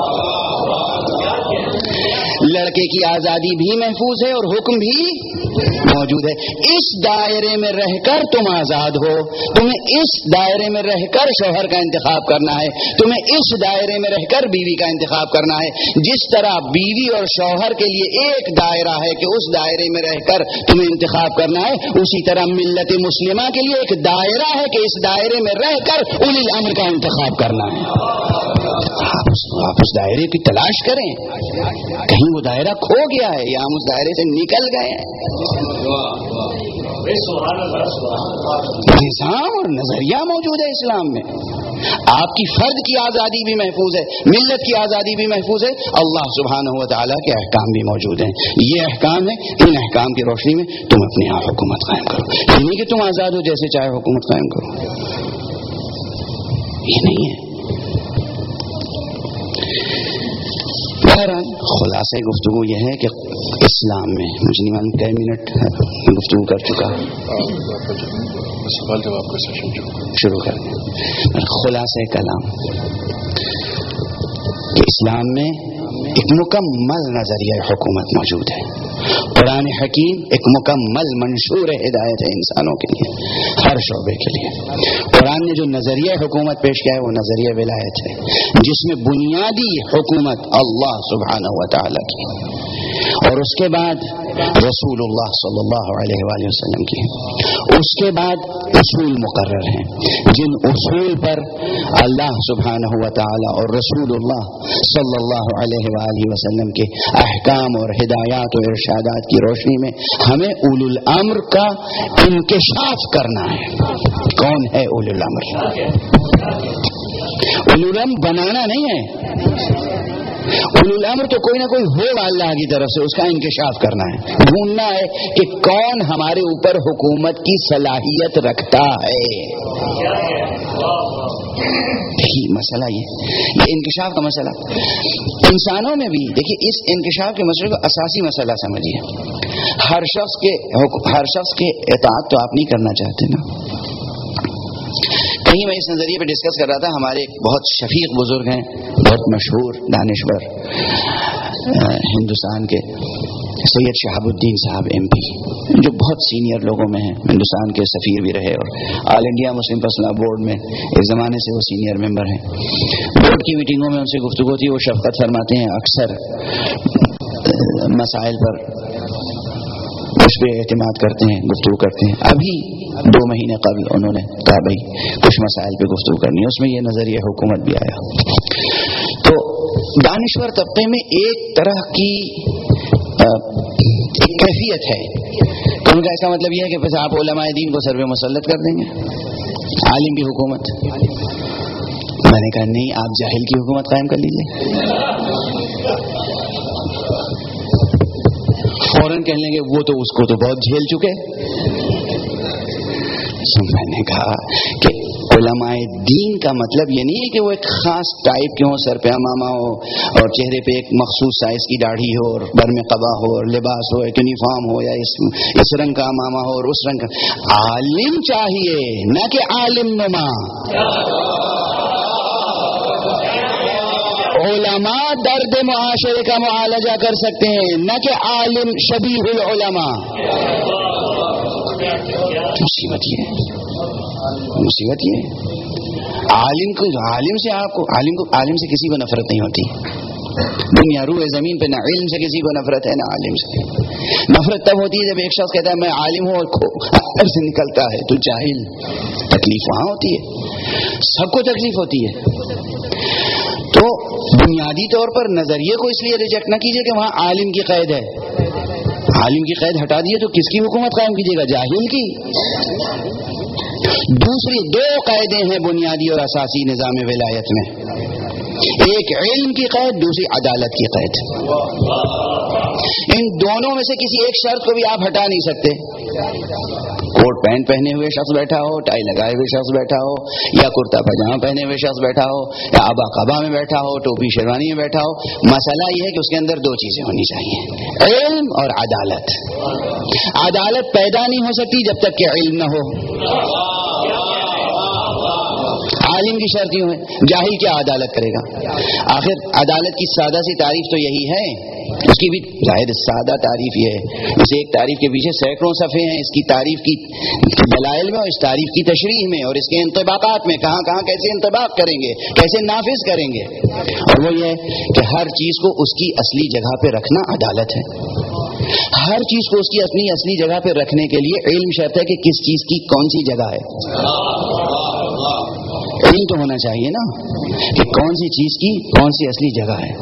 لڑکے کی آزادی بھی محفوظ ہے اور حکم بھی موجود ہے۔ اس دائرے میں رہ کر تم آزاد ہو، تمہیں اس دائرے میں رہ کر شوہر کا انتخاب کرنا ہے، تمہیں اس دائرے میں رہ کر بیوی کا انتخاب کرنا ہے۔ جس طرح بیوی اور شوہر کے لیے ایک دائرہ ہے کہ اس دائرے میں رہ کر تمہیں انتخاب کرنا ہے، اسی طرح ملت مسلمہ کے لیے ایک دائرہ ہے کہ اس دائرے میں رہ کر اولی الامر کا انتخاب کرنا ہے۔ آپ اس دائرے کی تلاش کریں، کہیں وہ دائرہ کھو گیا ہے یا ہم اس دائرے سے نکل گئے ہیں۔ نظام اور نظریہ موجود ہے اسلام میں، آپ کی فرد کی آزادی بھی محفوظ ہے، ملت کی آزادی بھی محفوظ ہے، اللہ سبحانہ و تعالیٰ کے احکام بھی موجود ہیں۔ یہ احکام ہے، ان احکام کی روشنی میں تم اپنے یہاں حکومت قائم کرو، یہ نہیں کہ تم آزاد ہو جیسے چاہے حکومت قائم کرو، یہ نہیں ہے۔ بہرحال خلاصہ گفتگو یہ ہے کہ اسلام میں مجھے نہیں معلوم کئی منٹ گفتگو کر چکا، سوال جواب کا سیشن شروع کر دیں۔ خلاصہ کلام کہ اسلام میں ایک مکمل نظریہ حکومت موجود ہے، قرآن حکیم ایک مکمل منشور ہدایت ہے انسانوں کے لیے، ہر شعبے کے لیے۔ قرآن نے جو نظریہ حکومت پیش کیا ہے وہ نظریہ ولایت ہے، جس میں بنیادی حکومت اللہ سبحانہ و تعالیٰ کی، اور اس کے بعد رسول اللہ صلی اللہ علیہ وآلہ وسلم کی، اس کے بعد اصول مقرر ہیں، جن اصول پر اللہ سبحانہ و تعالیٰ اور رسول اللہ صلی اللہ علیہ وآلہ وسلم کے احکام اور ہدایات و ارشادات کی روشنی میں ہمیں اولو الامر کا انکشاف کرنا ہے۔ کون ہے اولو الامر؟ اولو الامر بنانا نہیں ہے، اولو الامر تو کوئی نہ کوئی ہوگا اللہ کی طرف سے، اس کا انکشاف کرنا ہے، ڈھونڈنا ہے کہ کون ہمارے اوپر حکومت کی صلاحیت رکھتا ہے۔ دیکھیے مسئلہ یہ انکشاف کا مسئلہ انسانوں میں بھی، دیکھیے اس انکشاف کے مسئلے کو اساسی مسئلہ سمجھیے۔ ہر شخص کے اطاعت تو آپ نہیں کرنا چاہتے نا۔ کہیں میں اس نظریے پہ ڈسکس کر رہا تھا، ہمارے ایک بہت شفیق بزرگ ہیں، بہت مشہور دانشور ہندوستان کے، سید شہاب الدین صاحب MP، جو بہت سینئر لوگوں میں ہیں، ہندوستان کے سفیر بھی رہے اور All India Muslim Personal Board میں ایک زمانے سے وہ سینئر ممبر ہیں۔ بورڈ کی میٹنگوں میں ان سے گفتگو تھی، وہ شفقت فرماتے ہیں، اکثر مسائل پر اس پہ اعتماد کرتے ہیں, گفتگو کرتے ہیں. ابھی 2 مہینے قبل انہوں نے کہا بھائی کچھ مسائل پہ گفتگو کرنی ہے, اس میں یہ نظریہ حکومت بھی آیا. تو دانشور طبقے میں ایک طرح کی ایک کیفیت ہے. ان کا ایسا مطلب یہ ہے کہ پھر آپ علماء دین کو سر پہ مسلط کر دیں گے, عالم کی حکومت. میں نے کہا نہیں, آپ جاہل کی حکومت قائم کر لیجیے. فوراً کہہ لیں گے وہ تو اس کو تو بہت جھیل چکے. میں نے کہا کہ علماء دین کا مطلب یہ نہیں ہے کہ وہ ایک خاص ٹائپ کے ہوں, سر پہ امامہ ہو اور چہرے پہ ایک مخصوص سائز کی داڑھی ہو اور بر میں قبا ہو اور لباس ہو, ایک یونیفارم ہو یا اس رنگ کا امامہ ہو اور اس رنگ کا. عالم چاہیے, نہ کہ عالم نما. علماء درد معاشرے کا معالجہ کر سکتے ہیں, نہ کہ عالم شبیہ العلماء. مصیبت یہ عالم سے کسی کو نفرت نہیں ہوتی. دنیا روح زمین پہ نہ علم سے کسی کو نفرت ہے نہ عالم سے. نفرت تب ہوتی ہے جب ایک شخص کہتا ہے میں عالم ہوں اور اندر سے نکلتا ہے تو جاہل. تکلیف وہاں ہوتی ہے, سب کو تکلیف ہوتی ہے. تو بنیادی طور پر نظریے کو اس لیے ریجیکٹ نہ کیجیے کہ وہاں عالم کی قید ہے. عالم کی قید ہٹا دیے تو کس کی حکومت قائم کیجیے گا؟ جاہل کی. دوسری 2 قیدیں ہیں بنیادی اور اساسی نظام ولایت میں, ایک علم کی قید, دوسری عدالت کی قید. ان دونوں میں سے کسی ایک شرط کو بھی آپ ہٹا نہیں سکتے. کوٹ پینٹ پہنے ہوئے شخص بیٹھا ہو, ٹائی لگائے ہوئے شخص بیٹھا ہو, یا کرتا پاجامہ پہنے ہوئے شخص بیٹھا ہو, یا آبا قبا میں بیٹھا ہو, ٹوپی شیروانی میں بیٹھا ہو, مسئلہ یہ ہے کہ اس کے اندر 2 چیزیں ہونی چاہیے, علم اور عدالت. عدالت پیدا نہیں ہو سکتی جب تک کہ علم نہ ہو. عالم کی شرط یوں ہے, جاہل کیا عدالت کرے گا؟ آخر عدالت کی سادہ سی تعریف تو یہی ہے. اس کی بھی ظاہر سادہ تعریف یہ ہے, اسے ایک تعریف کے پیچھے سینکڑوں صفحے ہیں. اس کی تعریف کی دلائل میں اور اس تعریف کی تشریح میں اور اس کے انطباقات میں, کہاں کہاں کیسے انطباق کریں گے, کیسے نافذ کریں گے. اور وہ یہ ہے کہ ہر چیز کو اس کی اصلی جگہ پہ رکھنا عدالت ہے. ہر چیز کو اس کی اپنی اصلی جگہ پہ رکھنے کے لیے علم شرط ہے کہ کس چیز کی کون سی جگہ ہے. علم تو ہونا چاہیے نا کہ کون سی چیز کی کون سی اصلی جگہ ہے.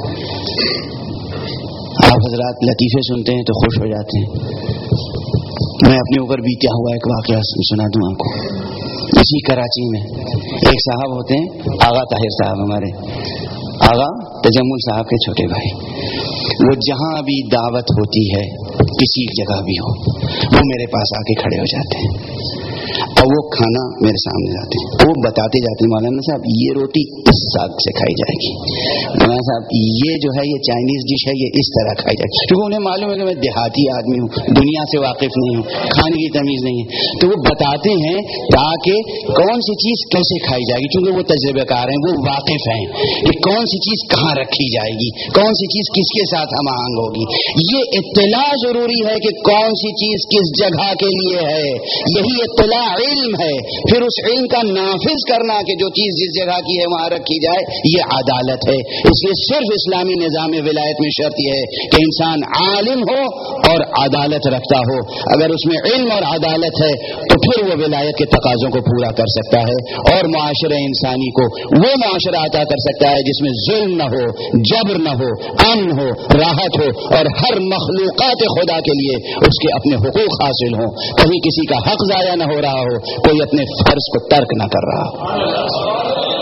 آپ حضرات لطیفے سنتے ہیں تو خوش ہو جاتے ہیں. میں اپنے اوپر بیتیا ہوا ایک واقعہ سنا دوں آپ کو. اسی کراچی میں ایک صاحب ہوتے ہیں, آغا طاہر صاحب, ہمارے آغا تجمل صاحب کے چھوٹے بھائی. وہ جہاں بھی دعوت ہوتی ہے کسی جگہ بھی ہو, وہ میرے پاس آ کے کھڑے ہو جاتے ہیں اور وہ کھانا میرے سامنے لاتے ہیں. وہ بتاتے جاتے ہیں مولانا صاحب یہ روٹی اس ساگ سے کھائی جائے گی, مولانا صاحب یہ جو ہے یہ چائنیز ڈش ہے یہ اس طرح کھائی جائے گی. کیونکہ انہیں معلوم ہے کہ میں دیہاتی آدمی ہوں, دنیا سے واقف نہیں ہوں, کھانے کی تمیز نہیں ہے. تو وہ بتاتے ہیں تاکہ کون سی چیز کیسے کھائی جائے گی, کیونکہ وہ تجربہ کار ہیں, وہ واقف ہیں کہ کون سی چیز کہاں رکھی جائے گی, کون سی چیز کس کے ساتھ ہم آہنگ ہوگی. یہ اطلاع ضروری ہے کہ کون سی چیز کس جگہ کے لیے ہے. یہی اطلاع علم ہے. پھر اس علم کا نافذ کرنا کہ جو چیز جس جگہ کی ہے وہاں رکھی جائے, یہ عدالت ہے. اس لیے صرف اسلامی نظام ولایت میں شرط یہ ہے کہ انسان عالم ہو اور عدالت رکھتا ہو. اگر اس میں علم اور عدالت ہے تو پھر وہ ولایت کے تقاضوں کو پورا کر سکتا ہے اور معاشرہ انسانی کو وہ معاشرہ عطا کر سکتا ہے جس میں ظلم نہ ہو, جبر نہ ہو, امن ہو, راحت ہو اور ہر مخلوقات خدا کے لیے اس کے اپنے حقوق حاصل ہوں. کہیں کسی کا حق ضائع نہ ہو رہا ہو, کوئی اپنے فرض کو ترک نہ کر رہا ہو.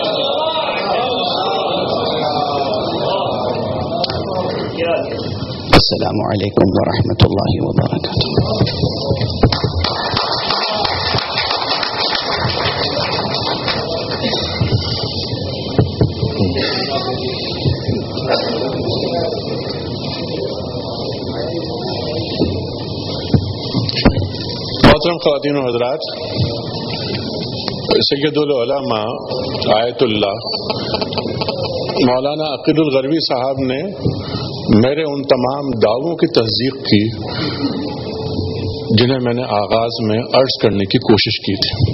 السلام علیکم ورحمۃ اللہ وبرکاتہ. محترم خواتین و حضرات, سید العلماء آیت اللہ مولانا عقیل الغروی صاحب نے میرے ان تمام دعووں کی تصدیق کی جنہیں میں نے آغاز میں عرض کرنے کی کوشش کی تھی.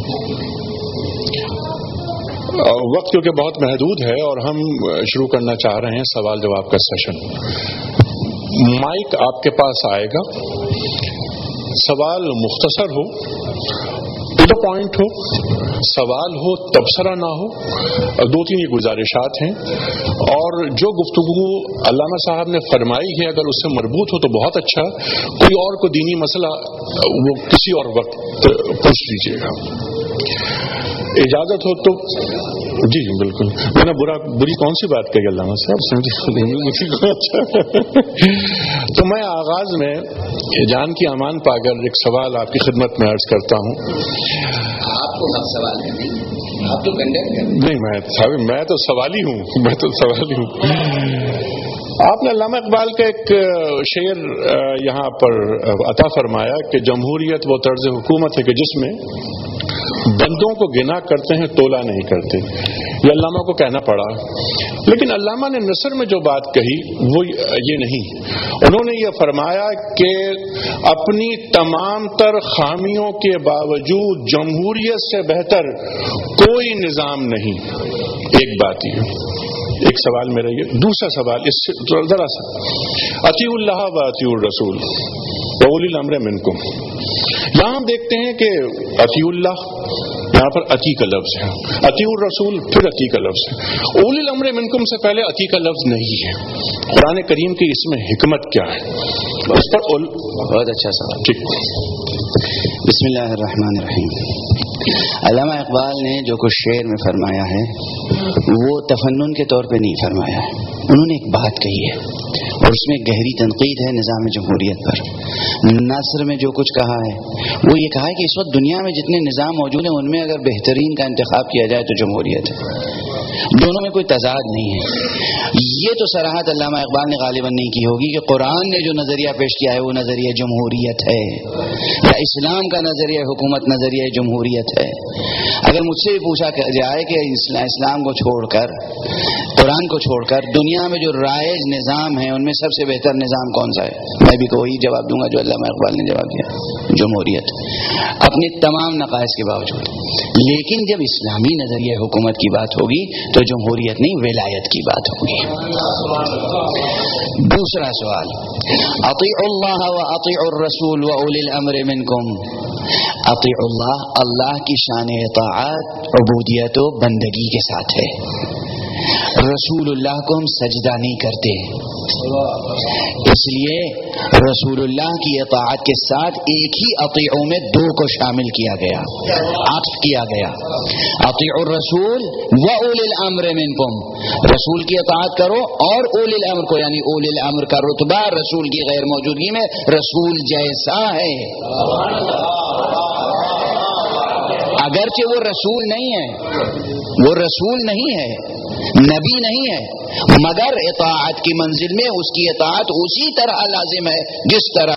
وقت کیونکہ بہت محدود ہے اور ہم شروع کرنا چاہ رہے ہیں سوال جواب کا سیشن. مائک آپ کے پاس آئے گا, سوال مختصر ہو, ٹو دا پوائنٹ ہو, سوال ہو تبصرہ نہ ہو. 2-3 یہ گزارشات ہیں, اور جو گفتگو علامہ صاحب نے فرمائی ہے اگر اس سے مربوط ہو تو بہت اچھا. کوئی اور کو دینی مسئلہ وہ کسی اور وقت پوچھ لیجیے گا. اجازت ہو تو جی بالکل. میں نے بری کون سی بات کہی علامہ صاحب؟ تو میں آغاز میں جان کی امان پا کر ایک سوال آپ کی خدمت میں عرض کرتا ہوں. آپ کو ہر سوال ہے, آپ تو نہیں, میں تو سوالی ہوں. آپ نے علامہ اقبال کا ایک شعر یہاں پر عطا فرمایا کہ جمہوریت وہ طرز حکومت ہے کہ جس میں بندوں کو گنا کرتے ہیں تولا نہیں کرتے. یہ علامہ کو کہنا پڑا, لیکن علامہ نے نثر میں جو بات کہی وہ یہ نہیں. انہوں نے یہ فرمایا کہ اپنی تمام تر خامیوں کے باوجود جمہوریت سے بہتر کوئی نظام نہیں. ایک بات یہ, ایک سوال میرا یہ. دوسرا سوال اس سے ذرا سا, اطیع اللہ و اطیع الرسول و اولی الامر منکم. یہاں ہم دیکھتے ہیں کہ اطیع اللہ, یہاں پر اطیع کا لفظ ہے, اطیع الرسول پھر اطیع کا لفظ ہے. اولی الامر منکم سے پہلے اطیع کا لفظ نہیں ہے. قرآن کریم کی اس میں حکمت کیا ہے؟ اس پر بہت اچھا سوال. ٹھیک. بسم اللہ الرحمن الرحیم. علامہ اقبال نے جو کچھ شعر میں فرمایا ہے وہ تفنن کے طور پہ نہیں فرمایا ہے. انہوں نے ایک بات کہی ہے اور اس میں گہری تنقید ہے نظام جمہوریت پر. نثر میں جو کچھ کہا ہے وہ یہ کہا ہے کہ اس وقت دنیا میں جتنے نظام موجود ہیں ان میں اگر بہترین کا انتخاب کیا جائے تو جمہوریت ہے. دونوں میں کوئی تضاد نہیں ہے. یہ تو صراحت علامہ اقبال نے غالباً نہیں کی ہوگی کہ قرآن نے جو نظریہ پیش کیا ہے وہ نظریہ جمہوریت ہے, یا اسلام کا نظریہ حکومت نظریہ جمہوریت ہے. اگر مجھ سے بھی پوچھا جائے کہ اسلام کو چھوڑ کر, قرآن کو چھوڑ کر دنیا میں جو رائج نظام ہیں ان میں سب سے بہتر نظام کون سا ہے, میں بھی وہی جواب دوں گا جو علامہ اقبال نے جواب دیا, جمہوریت, اپنی تمام نقائص کے باوجود. لیکن جب اسلامی نظریہ حکومت کی بات ہوگی تو جمہوریت نہیں ولایت کی بات ہوگی. دوسرا سوال, اطیعوا اللہ و اطیعوا الرسول و اولی الامر منکم. اطیعوا اللہ, اللہ کی شان اطاعت عبودیت و بندگی کے ساتھ ہے. رسول اللہ کو ہم سجدہ نہیں کرتے, اس لیے رسول اللہ کی اطاعت کے ساتھ ایک ہی اطیعوا میں دو کو شامل کیا گیا, عطف کیا گیا. اطیعوا الرسول و اولی الامر منکم, رسول کی اطاعت کرو اور اولی الامر کو, یعنی اولی الامر کا رتبہ رسول کی غیر موجودگی میں رسول جیسا ہے, اگرچہ وہ رسول نہیں ہے, وہ رسول نہیں ہے, نبی نہیں ہے, مگر اطاعت کی منزل میں اس کی اطاعت اسی طرح لازم ہے جس طرح